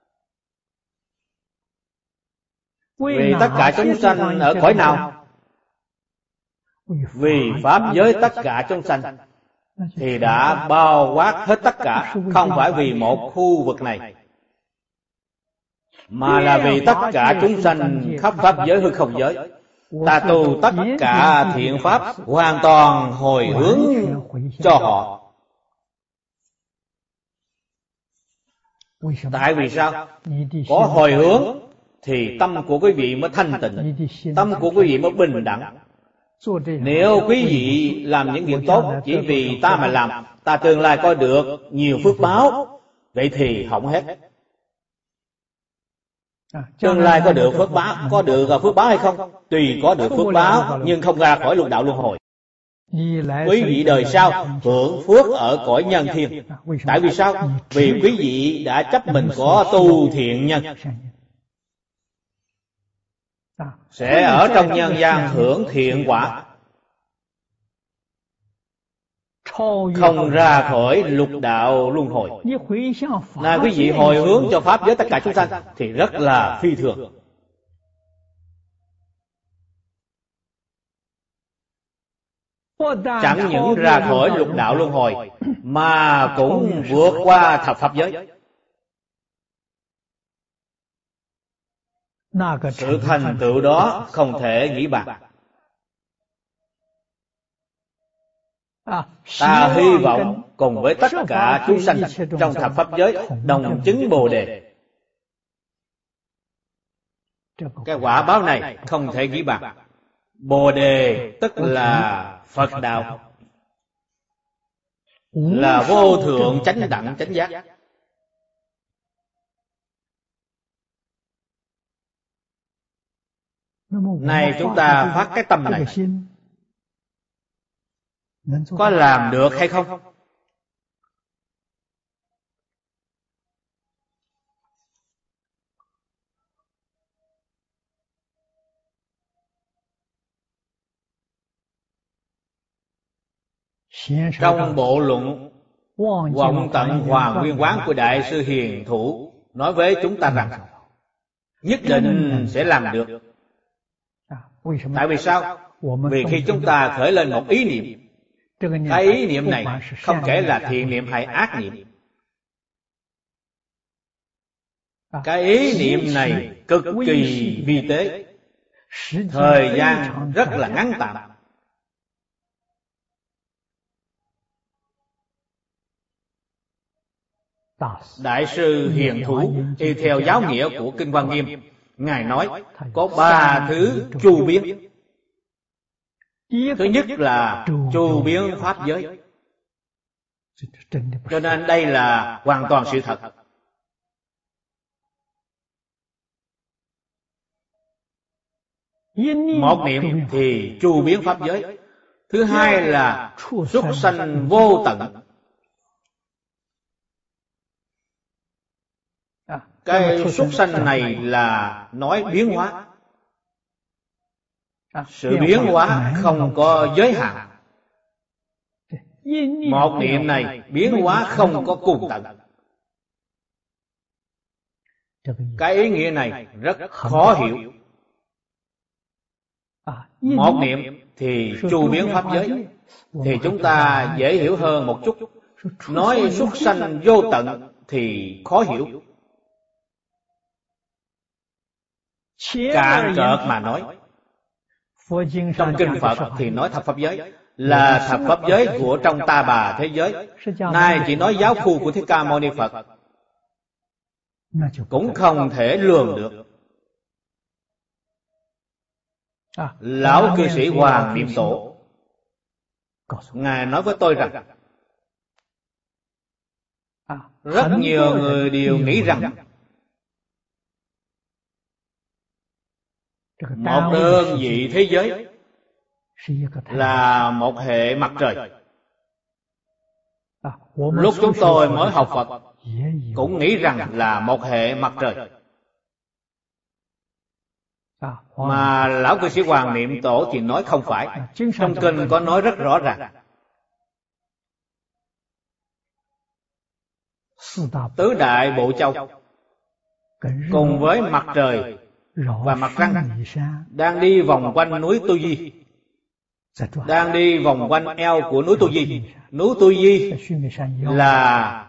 Vì tất cả chúng sanh ở cõi nào? Vì pháp giới tất cả chúng sanh, thì đã bao quát hết tất cả, không phải vì một khu vực này, mà là vì tất cả chúng sanh khắp pháp giới hư không giới. Ta tu tất cả thiện pháp, hoàn toàn hồi hướng cho họ. Tại vì sao? Có hồi hướng thì tâm của quý vị mới thanh tịnh, tâm của quý vị mới bình đẳng. Nếu quý vị làm những việc tốt chỉ vì ta mà làm, ta tương lai có được nhiều phước báo, vậy thì hỏng hết. Tương lai có được phước báo, có được phước báo hay không? Tùy có được phước báo, nhưng không ra khỏi lục đạo luân hồi. Quý vị đời sau hưởng phước ở cõi nhân thiên. Tại vì sao? Vì quý vị đã chấp mình có tu thiện nhân. sẽ ở trong nhân gian hưởng thiện quả, không ra khỏi lục đạo luân hồi. Này quý vị hồi hướng cho pháp giới tất cả chúng sanh thì rất là phi thường. Chẳng những ra khỏi lục đạo luân hồi mà cũng vượt qua thập pháp giới. Sự thành tựu đó không thể nghĩ bàn. Ta hy vọng cùng với tất cả chúng sanh trong thập pháp giới đồng chứng Bồ Đề. Cái quả báo này không thể nghĩ bàn. Bồ Đề tức là Phật đạo, là vô thượng chánh đẳng chánh giác. Này chúng ta phát cái tâm này, có làm được hay không? Trong bộ luận Vọng Tận Hoàn Nguyên Quán của Đại sư Hiền Thủ nói với chúng ta rằng nhất định sẽ làm được. Tại vì sao? Vì khi chúng ta khởi lên một ý niệm, cái ý niệm này không kể là thiện niệm hay ác niệm, cái ý niệm này cực kỳ vi tế, thời gian rất là ngắn tạm. Đại sư Hiền Thủ y theo giáo nghĩa của Kinh Hoa Nghiêm, Ngài nói có ba thứ chu biến. Thứ nhất là chu biến pháp giới. Cho nên đây là hoàn toàn sự thật. Một niệm thì chu biến pháp giới. Thứ hai là xuất sanh vô tận. Cái xuất sanh này là nói biến hóa. Sự biến hóa không có giới hạn. Một niệm này biến hóa không có cùng tận. Cái ý nghĩa này rất khó hiểu. Một niệm thì chu biến pháp giới thì chúng ta dễ hiểu hơn một chút. Nói xuất sanh vô tận thì khó hiểu. Cạn cợt mà nói, trong kinh Phật thì nói thập pháp giới là thập pháp giới của trong ta bà thế giới. Nay chỉ nói giáo khu của Thích Ca Mâu Ni Phật cũng không thể lường được. Lão cư sĩ Hoàng Niệm Tổ Ngài nói với tôi rằng rất nhiều người đều nghĩ rằng một đơn vị thế giới là một hệ mặt trời. Lúc chúng tôi mới học Phật cũng nghĩ rằng là một hệ mặt trời. Mà Lão cư sĩ Hoàng Niệm Tổ thì nói không phải. Trong kinh có nói rất rõ ràng. Tứ đại bộ châu cùng với mặt trời và mặt trăng đang đi vòng quanh núi Tu Di, đang đi vòng quanh eo của núi Tu Di. Núi Tu Di là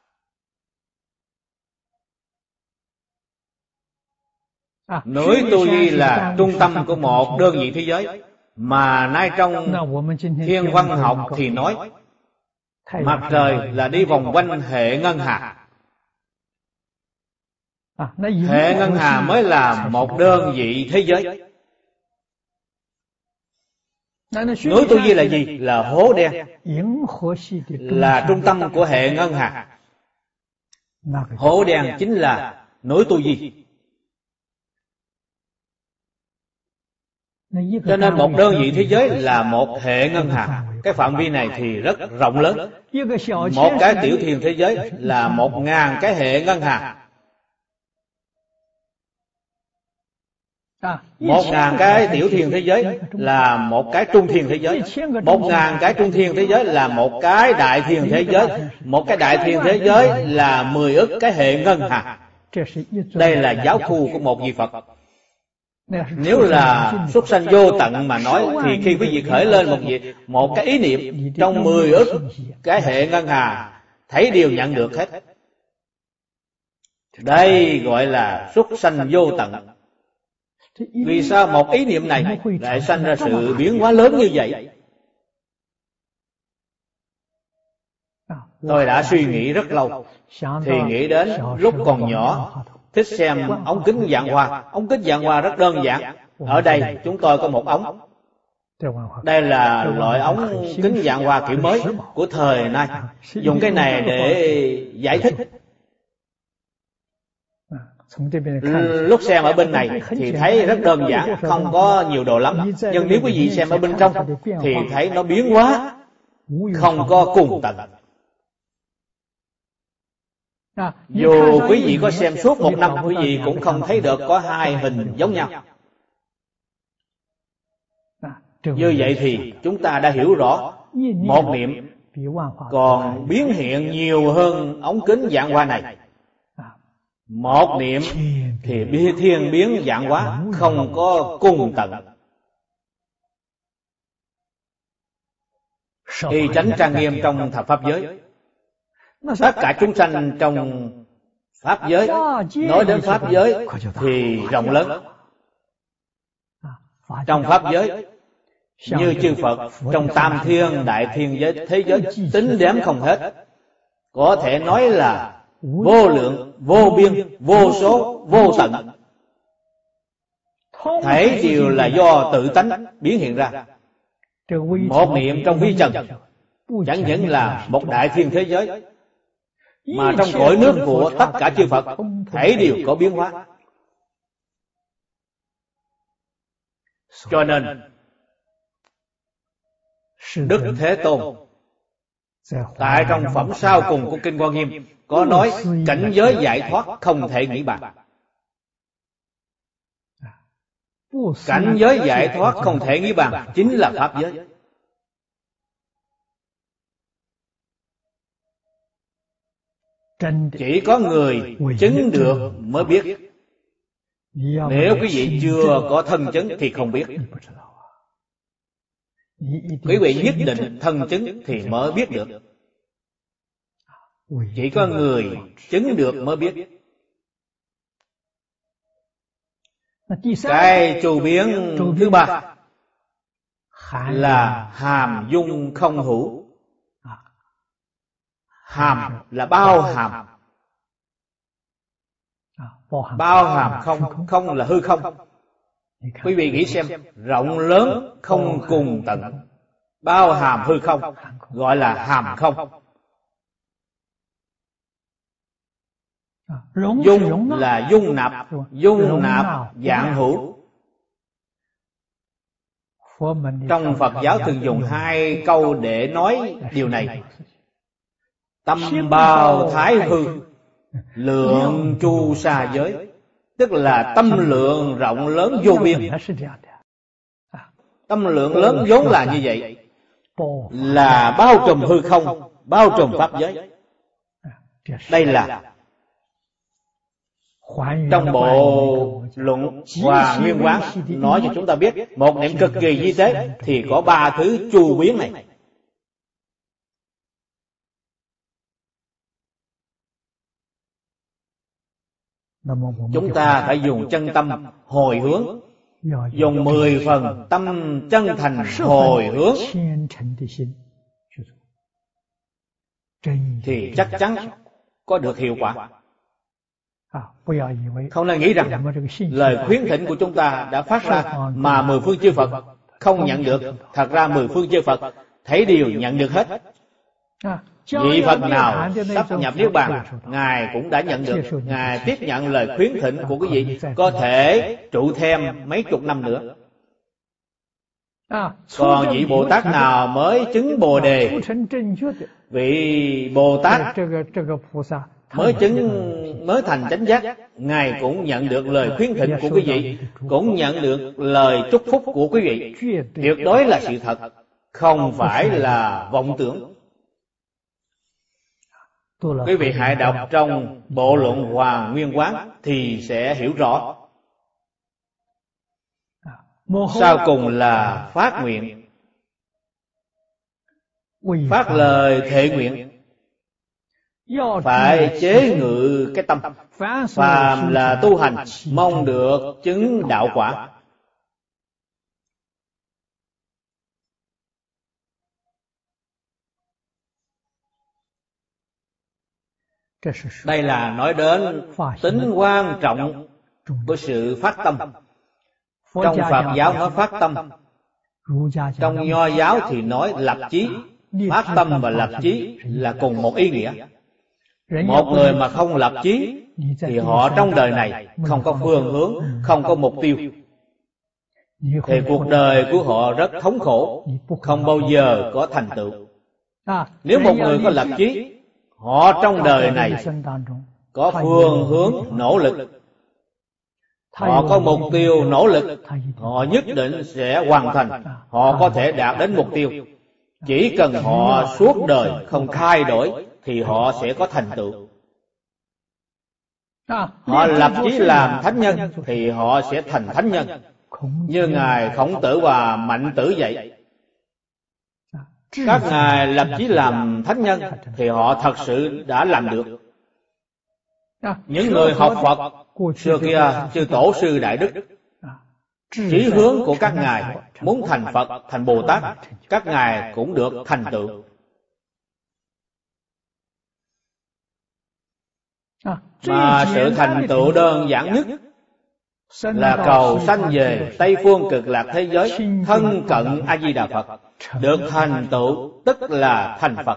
núi Tu Di là trung tâm của một đơn vị thế giới. Mà nay trong thiên văn học thì nói mặt trời là đi vòng quanh hệ ngân hà. Hệ ngân hà mới là một đơn vị thế giới. Núi Tu Di là gì? Là hố đen, là trung tâm của hệ ngân hà. Hố đen chính là núi Tu Di. Cho nên một đơn vị thế giới là một hệ ngân hà. Cái phạm vi này thì rất rộng lớn. Một cái tiểu thiên thế giới là một ngàn cái hệ ngân hà. Một ngàn cái tiểu thiên thế giới là một cái trung thiên thế giới. Một ngàn cái trung thiên thế giới là một cái đại thiên thế giới. Một cái đại thiên thế giới là mười ức cái hệ ngân hà. Đây là giáo khu của một vị Phật. Nếu là súc sanh vô tận mà nói, thì khi quý vị khởi lên một vị, một cái ý niệm trong mười ức cái hệ ngân hà, thấy đều nhận được hết. Đây gọi là súc sanh vô tận. Vì sao một ý niệm này lại sanh ra sự biến hóa lớn như vậy? Tôi đã suy nghĩ rất lâu, thì nghĩ đến lúc còn nhỏ thích xem ống kính vạn hoa. Ống kính vạn hoa rất đơn giản. Ở đây chúng tôi có một ống. Đây là loại ống kính vạn hoa kiểu mới của thời nay. Dùng cái này để giải thích. Lúc xem ở bên này thì thấy rất đơn giản, không có nhiều đồ lắm. Nhưng nếu quý vị xem ở bên trong thì thấy nó biến hóa, không có cùng tận. Dù quý vị có xem suốt một năm, quý vị cũng không thấy được có hai hình giống nhau. Như vậy thì chúng ta đã hiểu rõ, một niệm còn biến hiện nhiều hơn ống kính vạn hoa này. Một niệm thì thiên biến vạn hóa, không có cùng tận. Y chánh trang nghiêm trong thập pháp giới, tất cả chúng sanh trong pháp giới, nói đến pháp giới thì rộng lớn. Trong pháp giới như chư Phật, trong tam thiên đại thiên giới, thế giới tính đếm không hết, có thể nói là vô lượng, vô biên, vô số, vô tận. Thảy đều là do tự tánh biến hiện ra. Một niệm trong vi trần chẳng những là một đại thiên thế giới, mà trong cõi nước của tất cả chư Phật thảy đều có biến hóa. Cho nên Đức Thế Tôn tại trong phẩm sau cùng của Kinh Quan Nghiêm có nói cảnh giới giải thoát không thể nghĩ bàn. Cảnh giới giải thoát không thể nghĩ bàn chính là pháp giới. Chỉ có người chứng được mới biết. Nếu quý vị chưa có thân chứng thì không biết. Quý vị nhất định thân chứng thì mới biết được. Chỉ có người chứng được mới biết. Cái chu biến thứ ba là hàm dung không hữu. Hàm là bao hàm. Bao hàm không, không là hư không. Quý vị nghĩ xem, rộng lớn không cùng tận, bao hàm hư không, gọi là hàm không. Dung là dung nạp, dung nạp dạng hữu. Trong Phật giáo thường dùng hai câu để nói điều này. Tâm bao thái hư, lượng chu xa giới. Tức là tâm lượng rộng lớn vô biên. Tâm lượng lớn vốn là như vậy, là bao trùm hư không, bao trùm pháp giới. Đây là trong bộ luận Hòa Nguyên Quán nói cho chúng ta biết, một niệm cực kỳ vi tế thì có ba thứ chu biến này. Chúng ta phải dùng chân tâm hồi hướng, dùng mười phần tâm chân thành hồi hướng, thì chắc chắn có được hiệu quả. Không nên nghĩ rằng lời khuyến thỉnh của chúng ta đã phát ra mà mười phương chư Phật không nhận được. Thật ra mười phương chư Phật thấy đều nhận được hết. Vị Phật nào sắp nhập Niết Bàn, Ngài cũng đã nhận được. Ngài tiếp nhận lời khuyến thỉnh của quý vị, có thể trụ thêm mấy chục năm nữa. Còn vị Bồ Tát nào mới chứng Bồ Đề, vị Bồ Tát mới chứng mới thành chánh giác, Ngài cũng nhận được lời khuyến thỉnh của quý vị, cũng nhận được lời chúc phúc của quý vị. Tuyệt đối là sự thật, không phải là vọng tưởng. Quý vị hãy đọc trong Bộ Luận Hoàn Nguyên Quán thì sẽ hiểu rõ. Sau cùng là phát nguyện, phát lời thệ nguyện. Phải chế ngự cái tâm, phàm là tu hành mong được chứng đạo quả. Đây là nói đến tính quan trọng của sự phát tâm. Trong Phật giáo nói phát tâm, trong Nho giáo thì nói lập chí. Phát tâm và lập chí là cùng một ý nghĩa. Một người mà không lập chí thì họ trong đời này không có phương hướng, không có mục tiêu, thì cuộc đời của họ rất thống khổ, không bao giờ có thành tựu. Nếu một người có lập chí, họ trong đời này có phương hướng nỗ lực, họ có mục tiêu nỗ lực, họ nhất định sẽ hoàn thành, họ có thể đạt đến mục tiêu. Chỉ cần họ suốt đời không thay đổi thì họ sẽ có thành tựu. Họ lập chí làm thánh nhân thì họ sẽ thành thánh nhân, như Ngài Khổng Tử và Mạnh Tử vậy. Các ngài lập chí làm thánh nhân thì họ thật sự đã làm được. Những người học Phật xưa kia, chư tổ sư đại đức, chí hướng của các ngài muốn thành Phật, thành Bồ Tát, các ngài cũng được thành tựu. Mà sự thành tựu đơn giản nhất là cầu sanh về Tây Phương Cực Lạc thế giới, thân cận A Di Đà Phật. Được thành tựu tức là thành Phật.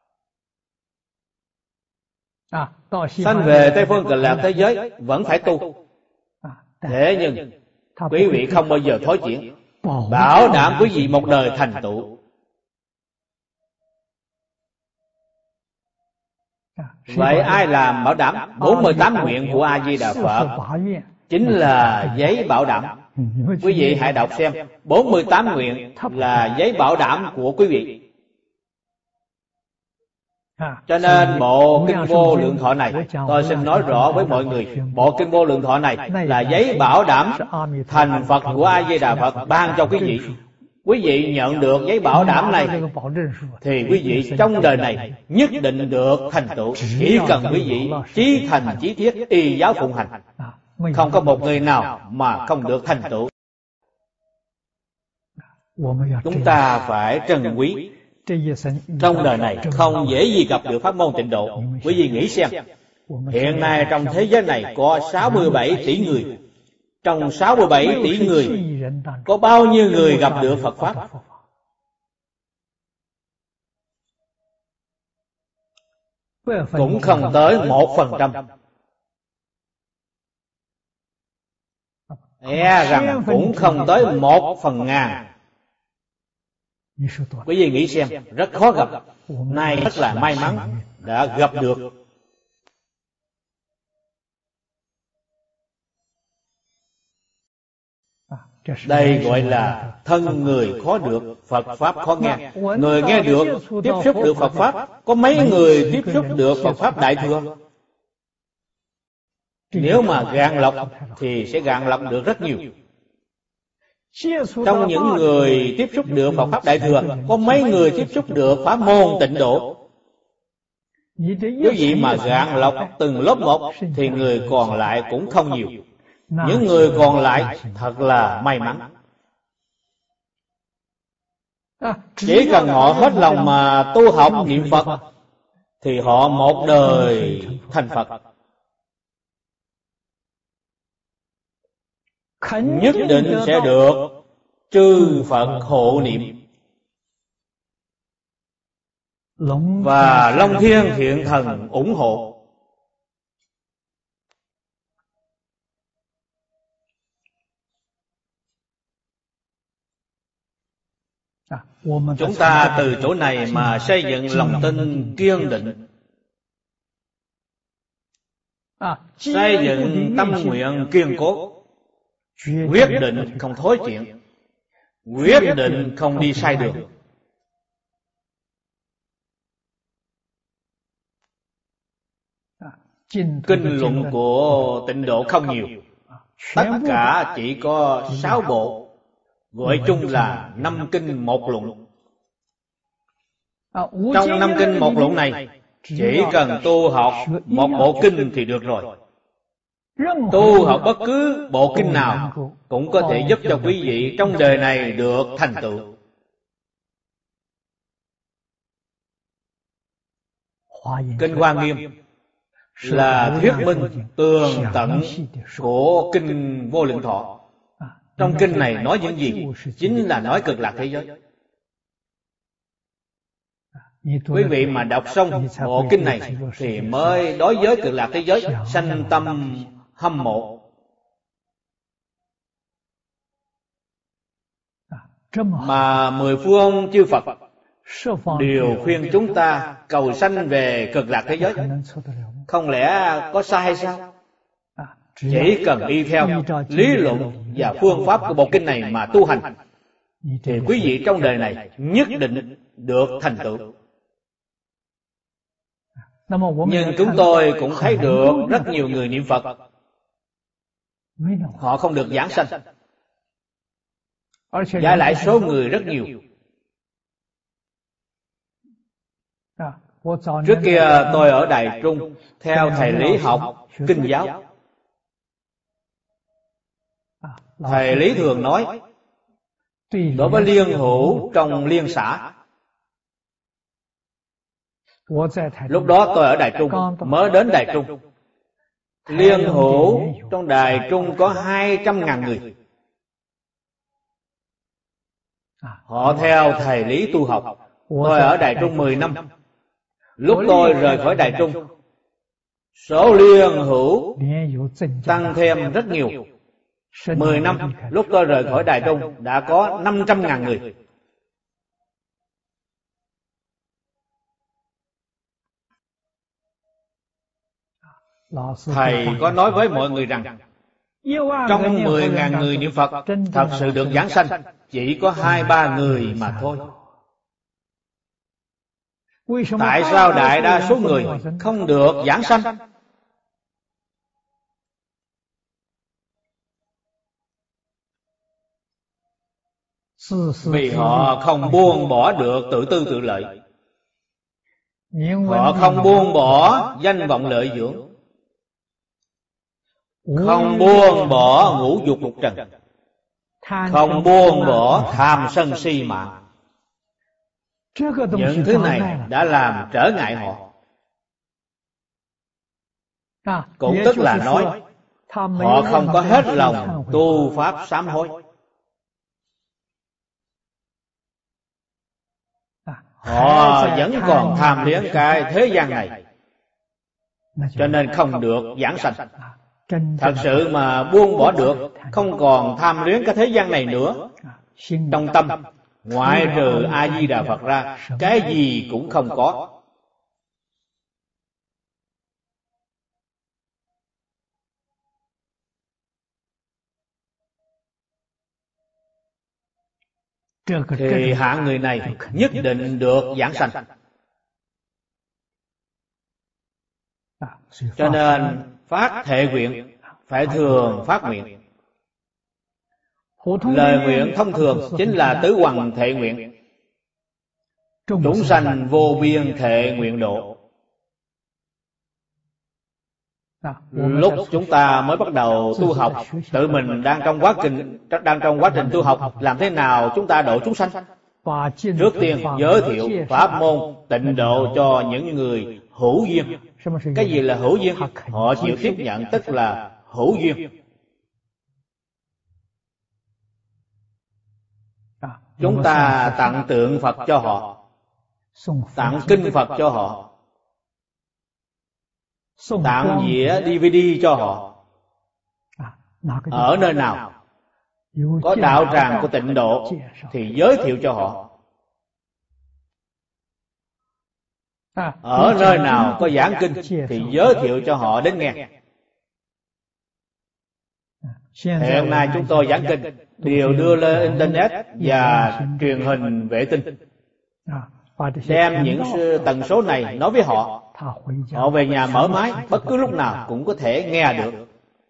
Sanh về Tây Phương Cực Lạc thế giới vẫn phải tu. Thế nhưng quý vị không bao giờ thối chuyển, bảo đảm quý vị một đời thành tựu. Vậy ai làm bảo đảm? bốn mươi tám nguyện của A Di Đà Phật chính là giấy bảo đảm. Quý vị hãy đọc xem, bốn mươi tám nguyện là giấy bảo đảm của quý vị. Cho nên bộ Kinh Vô Lượng Thọ này, tôi xin nói rõ với mọi người, bộ Kinh Vô Lượng Thọ này là giấy bảo đảm thành Phật của A Di Đà Phật ban cho quý vị. Quý vị nhận được giấy bảo đảm này thì quý vị trong đời này nhất định được thành tựu. Chỉ cần quý vị chí thành chí thiết y giáo phụng hành, không có một người nào mà không được thành tựu. Chúng ta phải trân quý. Trong đời này không dễ gì gặp được pháp môn tịnh độ. Quý vị nghĩ xem, hiện nay trong thế giới này có sáu mươi bảy tỷ người. Trong sáu mươi bảy tỷ người, có bao nhiêu người gặp được Phật Pháp? Cũng không tới một phần trăm. E rằng cũng không tới một phần ngàn. Quý vị nghĩ xem, rất khó gặp. Nay rất là may mắn đã gặp được. Đây gọi là thân người khó được, Phật Pháp khó nghe. Người nghe được, tiếp xúc được Phật Pháp, có mấy người tiếp xúc được Phật Pháp Đại Thừa? Nếu mà gạn lọc thì sẽ gạn lọc được rất nhiều. Trong những người tiếp xúc được Phật Pháp Đại Thừa, có mấy người tiếp xúc được pháp môn tịnh độ? Quý vị mà gạn lọc từng lớp một thì người còn lại cũng không nhiều. Những người còn lại thật là may mắn. Chỉ cần họ hết lòng mà tu học niệm Phật thì họ một đời thành Phật. Nhất định sẽ được chư Phật hộ niệm. Và Long Thiên Thiện Thần ủng hộ. Chúng ta từ chỗ này mà xây dựng lòng tin kiên định. xây dựng tâm nguyện kiên cố, quyết định không thối chuyện, quyết định không đi sai đường. Kinh luận của Tịnh Độ không nhiều, tất cả chỉ có sáu bộ, gọi chung là năm kinh một luận. Trong năm kinh một luận này, chỉ cần tu học một bộ kinh thì được rồi. Tu học bất cứ bộ kinh nào cũng có thể giúp cho quý vị trong đời này được thành tựu. Kinh Hoa Nghiêm là thuyết minh tường tận của kinh Vô Lượng Thọ. Trong kinh này nói những gì? Chính là nói cực lạc thế giới. Quý vị mà đọc xong bộ kinh này thì mới đối với cực lạc thế giới sanh tâm hâm mộ. Mà mười phương chư Phật đều khuyên chúng ta cầu sanh về cực lạc thế giới, không lẽ có sai hay sao? Chỉ cần y theo lý luận và phương pháp của bộ kinh này mà tu hành thì quý vị trong đời này nhất định được thành tựu. Nhưng chúng tôi cũng thấy được rất nhiều người niệm Phật, họ không được giảng sanh, và lại số người rất nhiều. Trước kia tôi ở Đài Trung theo thầy Lý học kinh giáo. Thầy Lý thường nói, đối với liên hữu trong liên xã. Lúc đó tôi ở Đài Trung, mới đến Đài Trung. Liên hữu trong Đài Trung có hai trăm ngàn người. Họ theo thầy Lý tu học. Tôi ở Đài Trung mười năm. Lúc tôi rời khỏi Đài Trung, số liên hữu tăng thêm rất nhiều. Mười năm, lúc tôi rời khỏi Đài Trung đã có năm trăm ngàn người. Thầy có nói với mọi người rằng trong mười ngàn người niệm Phật thật sự được giảng sanh chỉ có hai ba người mà thôi. Tại sao đại đa số người không được giảng sanh? Vì họ không buông bỏ được tự tư tự lợi. Họ không buông bỏ danh vọng lợi dưỡng, không buông bỏ ngũ dục lục trần, không buông bỏ tham sân si mạng. Những thứ này đã làm trở ngại họ. Cũng tức là nói họ không có hết lòng tu pháp sám hối. Họ vẫn còn tham luyến cái thế gian này, cho nên không được giảng sanh. Thật sự mà buông bỏ được, không còn tham luyến cái thế gian này nữa, trong tâm ngoại trừ A Di Đà Phật ra, cái gì cũng không có. Thì hạng người này nhất định được giảng sanh. Cho nên phát thệ nguyện phải thường phát nguyện. Lời nguyện thông thường chính là tứ hoằng thệ nguyện. Chúng sanh vô biên thệ nguyện độ. Lúc chúng ta mới bắt đầu tu học, tự mình đang trong quá trình đang trong quá trình tu học, làm thế nào chúng ta độ chúng sanh? Trước tiên giới thiệu pháp môn tịnh độ cho những người hữu duyên. Cái gì là hữu duyên? Họ chịu tiếp nhận, tức là hữu duyên. Chúng ta tặng tượng Phật cho họ, tặng kinh Phật cho họ, tặng dĩa đê vê đê cho họ. Ở nơi nào có đạo tràng của tịnh độ thì giới thiệu cho họ. Ở nơi nào có giảng kinh thì giới thiệu cho họ đến nghe. Hiện nay chúng tôi giảng kinh đều đưa lên Internet và truyền hình vệ tinh, đem những tần số này nói với họ. Họ về nhà mở máy, bất cứ lúc nào cũng có thể nghe được.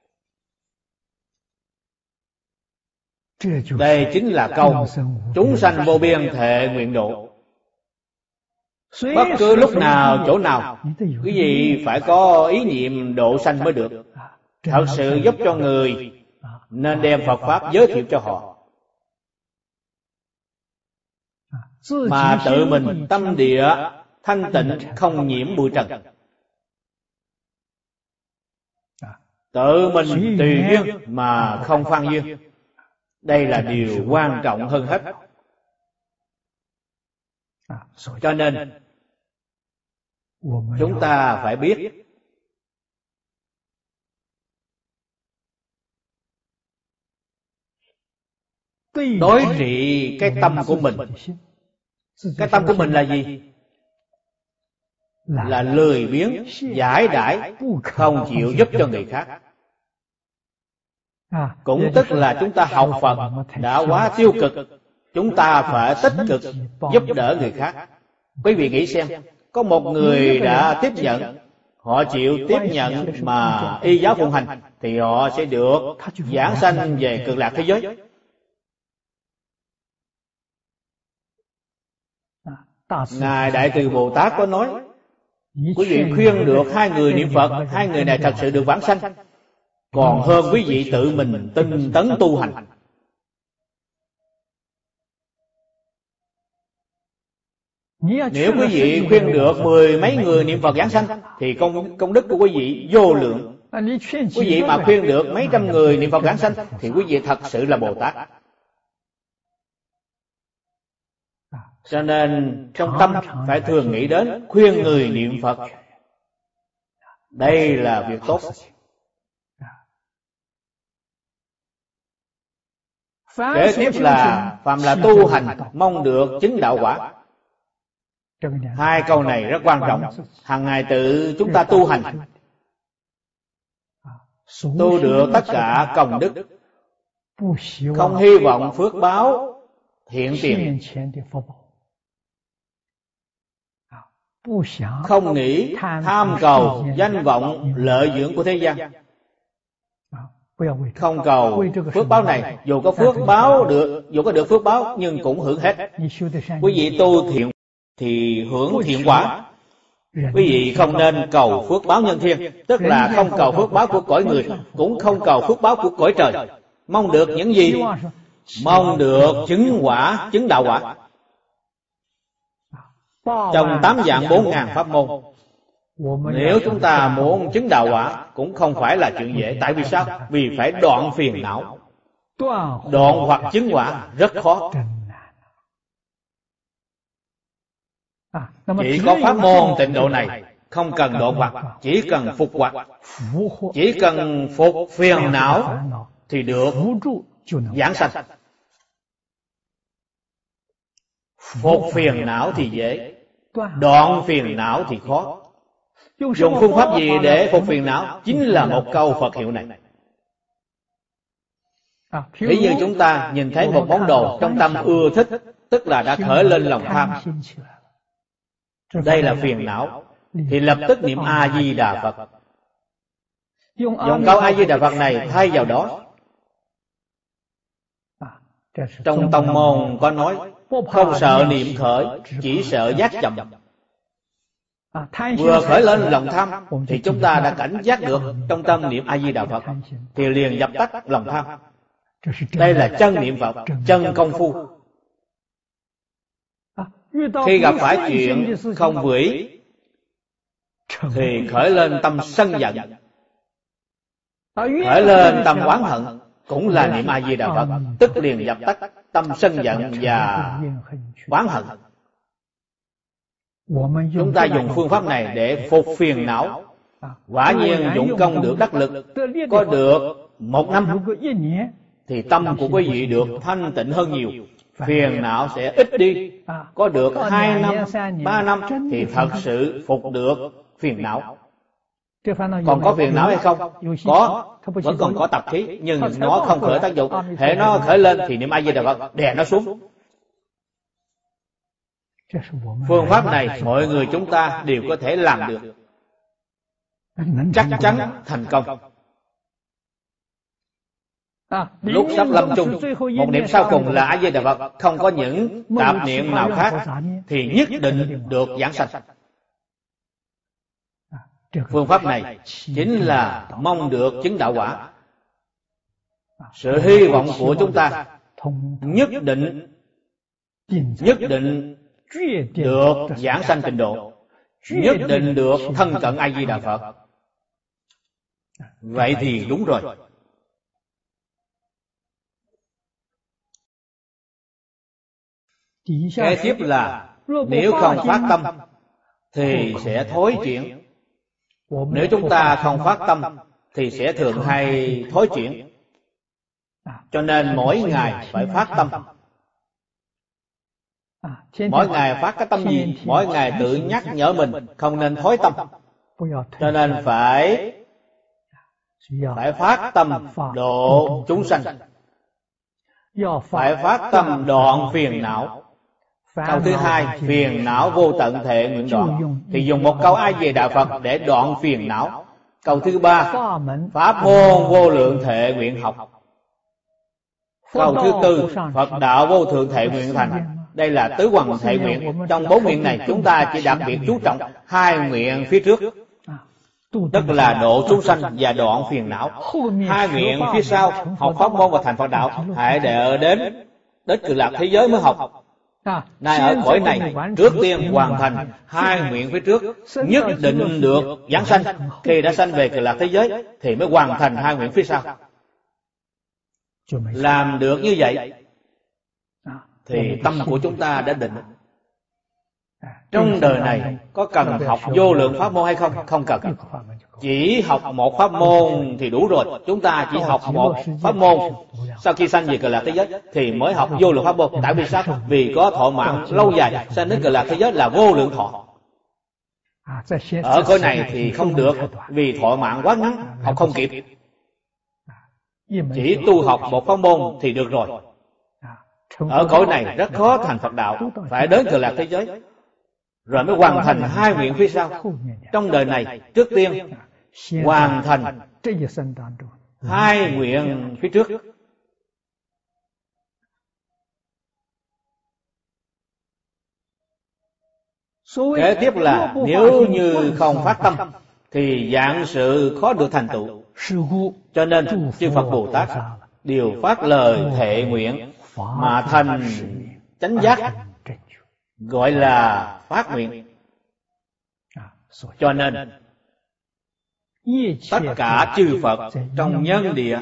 Đây chính là câu chúng sanh vô biên thệ nguyện độ. Bất cứ lúc nào, chỗ nào, quý vị phải có ý niệm độ sanh mới được. Thật sự giúp cho người, nên đem Phật Pháp giới thiệu cho họ. Mà tự mình tâm địa thanh tịnh, không nhiễm bụi trần. Tự mình tùy duyên mà không phan duyên. Đây là điều quan trọng hơn hết. Cho nên chúng ta phải biết đối trị cái tâm của mình. Cái tâm của mình là gì? Là lười biếng, giải đãi, không chịu giúp cho người khác. Cũng tức là chúng ta học Phật đã quá tiêu cực, chúng ta phải tích cực giúp đỡ người khác. Quý vị nghĩ xem, có một người đã tiếp nhận, họ chịu tiếp nhận mà y giáo phụng hành, thì họ sẽ được giảng sanh về cực lạc thế giới. Ngài Đại Từ Bồ Tát có nói, quý vị khuyên được hai người niệm Phật, hai người này thật sự được vãng sanh, còn hơn quý vị tự mình tinh tấn tu hành. Nếu quý vị khuyên được mười mấy người niệm Phật vãng sanh, thì công, công đức của quý vị vô lượng. Quý vị mà khuyên được mấy trăm người niệm Phật vãng sanh, thì quý vị thật sự là Bồ Tát. Cho nên trong tâm phải thường nghĩ đến khuyên người niệm Phật. Đây là việc tốt. Kế tiếp là phàm là tu hành mong được chứng đạo quả. Hai câu này rất quan trọng. Hàng ngày tự chúng ta tu hành, tu được tất cả công đức, không hy vọng phước báo hiện tiền, không nghĩ tham cầu danh vọng lợi dưỡng của thế gian, không cầu phước báo này. Dù có phước báo được, dù có được phước báo nhưng cũng hưởng hết. Quý vị tu thiện thì hưởng thiện quả. Quý vị không nên cầu phước báo nhân thiên, tức là không cầu phước báo của cõi người, cũng không cầu phước báo của cõi trời. Mong được những gì? Mong được chứng quả, chứng đạo quả. Trong tám vạn bốn ngàn pháp môn, nếu chúng ta muốn chứng đạo quả cũng không phải là chuyện dễ. Tại vì sao? Vì phải đoạn phiền não. Đoạn hoặc chứng quả rất khó. Chỉ có pháp môn tịnh độ này không cần đoạn hoặc, chỉ cần phục hoặc, chỉ cần phục phiền não thì được giảng sanh. Phục phiền não thì dễ, đoạn phiền não thì khó. Dùng phương pháp gì để phục phiền não? Chính là một câu Phật hiệu này. Ví như chúng ta nhìn thấy một món đồ trong tâm ưa thích, tức là đã khởi lên lòng tham. Đây là phiền não, thì lập tức niệm A-di-đà Phật. Dùng câu A-di-đà Phật này thay vào đó. Trong tông môn có nói, không sợ niệm khởi, chỉ sợ giác chậm. Vừa khởi lên lòng tham thì chúng ta đã cảnh giác được trong tâm niệm A-di-đà Phật, thì liền dập tắt lòng tham. Đây là chân niệm Phật, chân công phu. Khi gặp phải chuyện không vừa ý thì khởi lên tâm sân giận, khởi lên tâm oán hận, cũng là niệm A-di-đà Phật, tức liền dập tắt tâm sân giận và oán hận. Chúng ta dùng phương pháp này để phục phiền não. Quả nhiên dụng công được đắc lực, có được một năm thì tâm của quý vị được thanh tịnh hơn nhiều, phiền não sẽ ít đi. Có được hai năm, ba năm thì thật sự phục được phiền não. Còn có phiền não hay không? Có, vẫn còn có tập khí, nhưng nó không khởi tác dụng. Hễ nó khởi lên thì niệm A Di Đà Phật đè nó xuống. Phương pháp này mọi người chúng ta đều có thể làm được, chắc chắn thành công. Lúc sắp lâm chung, một niệm sau cùng là A Di Đà Phật, không có những tạp niệm nào khác, thì nhất định được giảng sanh. Phương pháp này chính là mong được chứng đạo quả. Sự hy vọng của chúng ta nhất định nhất định được giảng sanh tịnh độ, nhất định được thân cận A Di Đà Phật. Vậy thì đúng rồi. Kế tiếp là nếu không phát tâm thì sẽ thối chuyển. Nếu chúng ta không phát tâm thì sẽ thường hay thối chuyển. Cho nên mỗi ngày phải phát tâm. Mỗi ngày phát cái tâm gì? Mỗi ngày tự nhắc nhở mình không nên thối tâm. Cho nên phải phải phát tâm độ chúng sanh, phải phát tâm đoạn phiền não. Câu thứ hai, phiền não vô tận thệ nguyện đoạn, thì dùng một câu A Di Đà Phật để đoạn phiền não. Câu thứ ba, pháp môn vô lượng thệ nguyện học. Câu thứ tư, Phật đạo vô thượng thệ nguyện thành. Đây là tứ hoằng thệ nguyện. Trong bốn nguyện này chúng ta chỉ đặc biệt chú trọng hai nguyện phía trước, tức là độ chúng sanh và đoạn phiền não. Hai nguyện phía sau, học pháp môn và thành Phật đạo, hãy đợi đến đến Cực Lạc thế giới mới học. Nay ở cõi này, trước tiên hoàn thành hai nguyện phía trước, nhất định được giảng sanh. Khi đã sanh về Cực Lạc thế giới thì mới hoàn thành hai nguyện phía sau. Làm được như vậy thì tâm của chúng ta đã định. Trong đời này có cần học vô lượng pháp môn hay không? Không cần. Chỉ học một pháp môn thì đủ rồi. Chúng ta chỉ học một pháp môn. Sau khi sanh về Cực Lạc thế giới thì mới học vô lượng pháp môn. Tại vì sao? Vì có thọ mạng lâu dài. Sanh đến Cực Lạc thế giới là vô lượng thọ. Ở cõi này thì không được, vì thọ mạng quá ngắn, học không kịp. Chỉ tu học một pháp môn thì được rồi. Ở cõi này rất khó thành Phật đạo, phải đến Cực Lạc thế giới rồi mới hoàn thành hai nguyện phía sau. Trong đời này trước tiên hoàn thành hai nguyện phía trước. Kế tiếp là nếu như không phát tâm thì dạng sự khó được thành tựu. Cho nên chư Phật Bồ Tát đều phát lời thệ nguyện mà thành chánh giác, gọi là phát nguyện. Cho nên tất cả chư Phật trong nhân địa,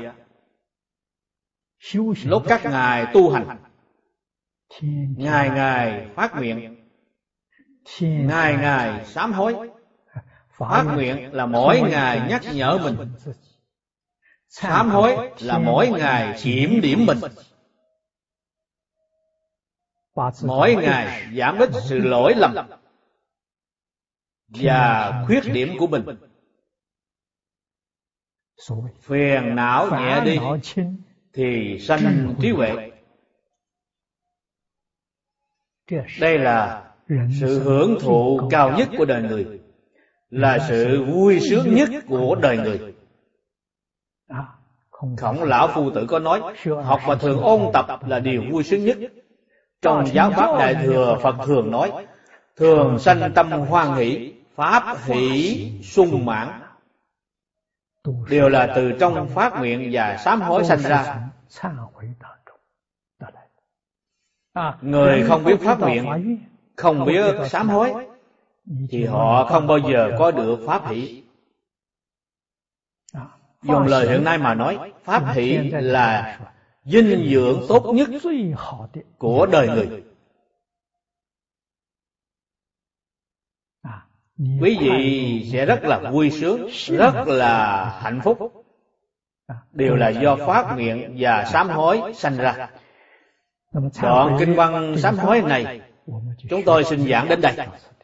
lúc các ngài tu hành, ngài ngài phát nguyện, ngài ngài sám hối. Phát nguyện là mỗi ngày nhắc nhở mình, sám hối là mỗi ngày kiểm điểm mình, mỗi ngày giảm ít sự lỗi lầm và khuyết điểm của mình. Phiền não nhẹ đi thì sanh trí huệ. Đây là sự hưởng thụ cao nhất của đời người, là sự vui sướng nhất của đời người. Khổng lão phu tử có nói, học và thường ôn tập là điều vui sướng nhất. Trong giáo pháp Đại Thừa, Phật thường nói, thường sanh tâm hoan hỷ, pháp hỷ sung mãn, đều là từ trong phát nguyện và sám hối sanh ra. Người không biết phát nguyện, không biết sám hối, thì họ không bao giờ có được pháp hỷ. Dùng lời hiện nay mà nói, pháp hỷ là dinh dưỡng tốt nhất của đời người. Quý vị sẽ rất là vui sướng, rất là hạnh phúc, đều là do phát nguyện và sám hối sanh ra. Đoạn kinh văn sám hối này chúng tôi xin giảng đến đây.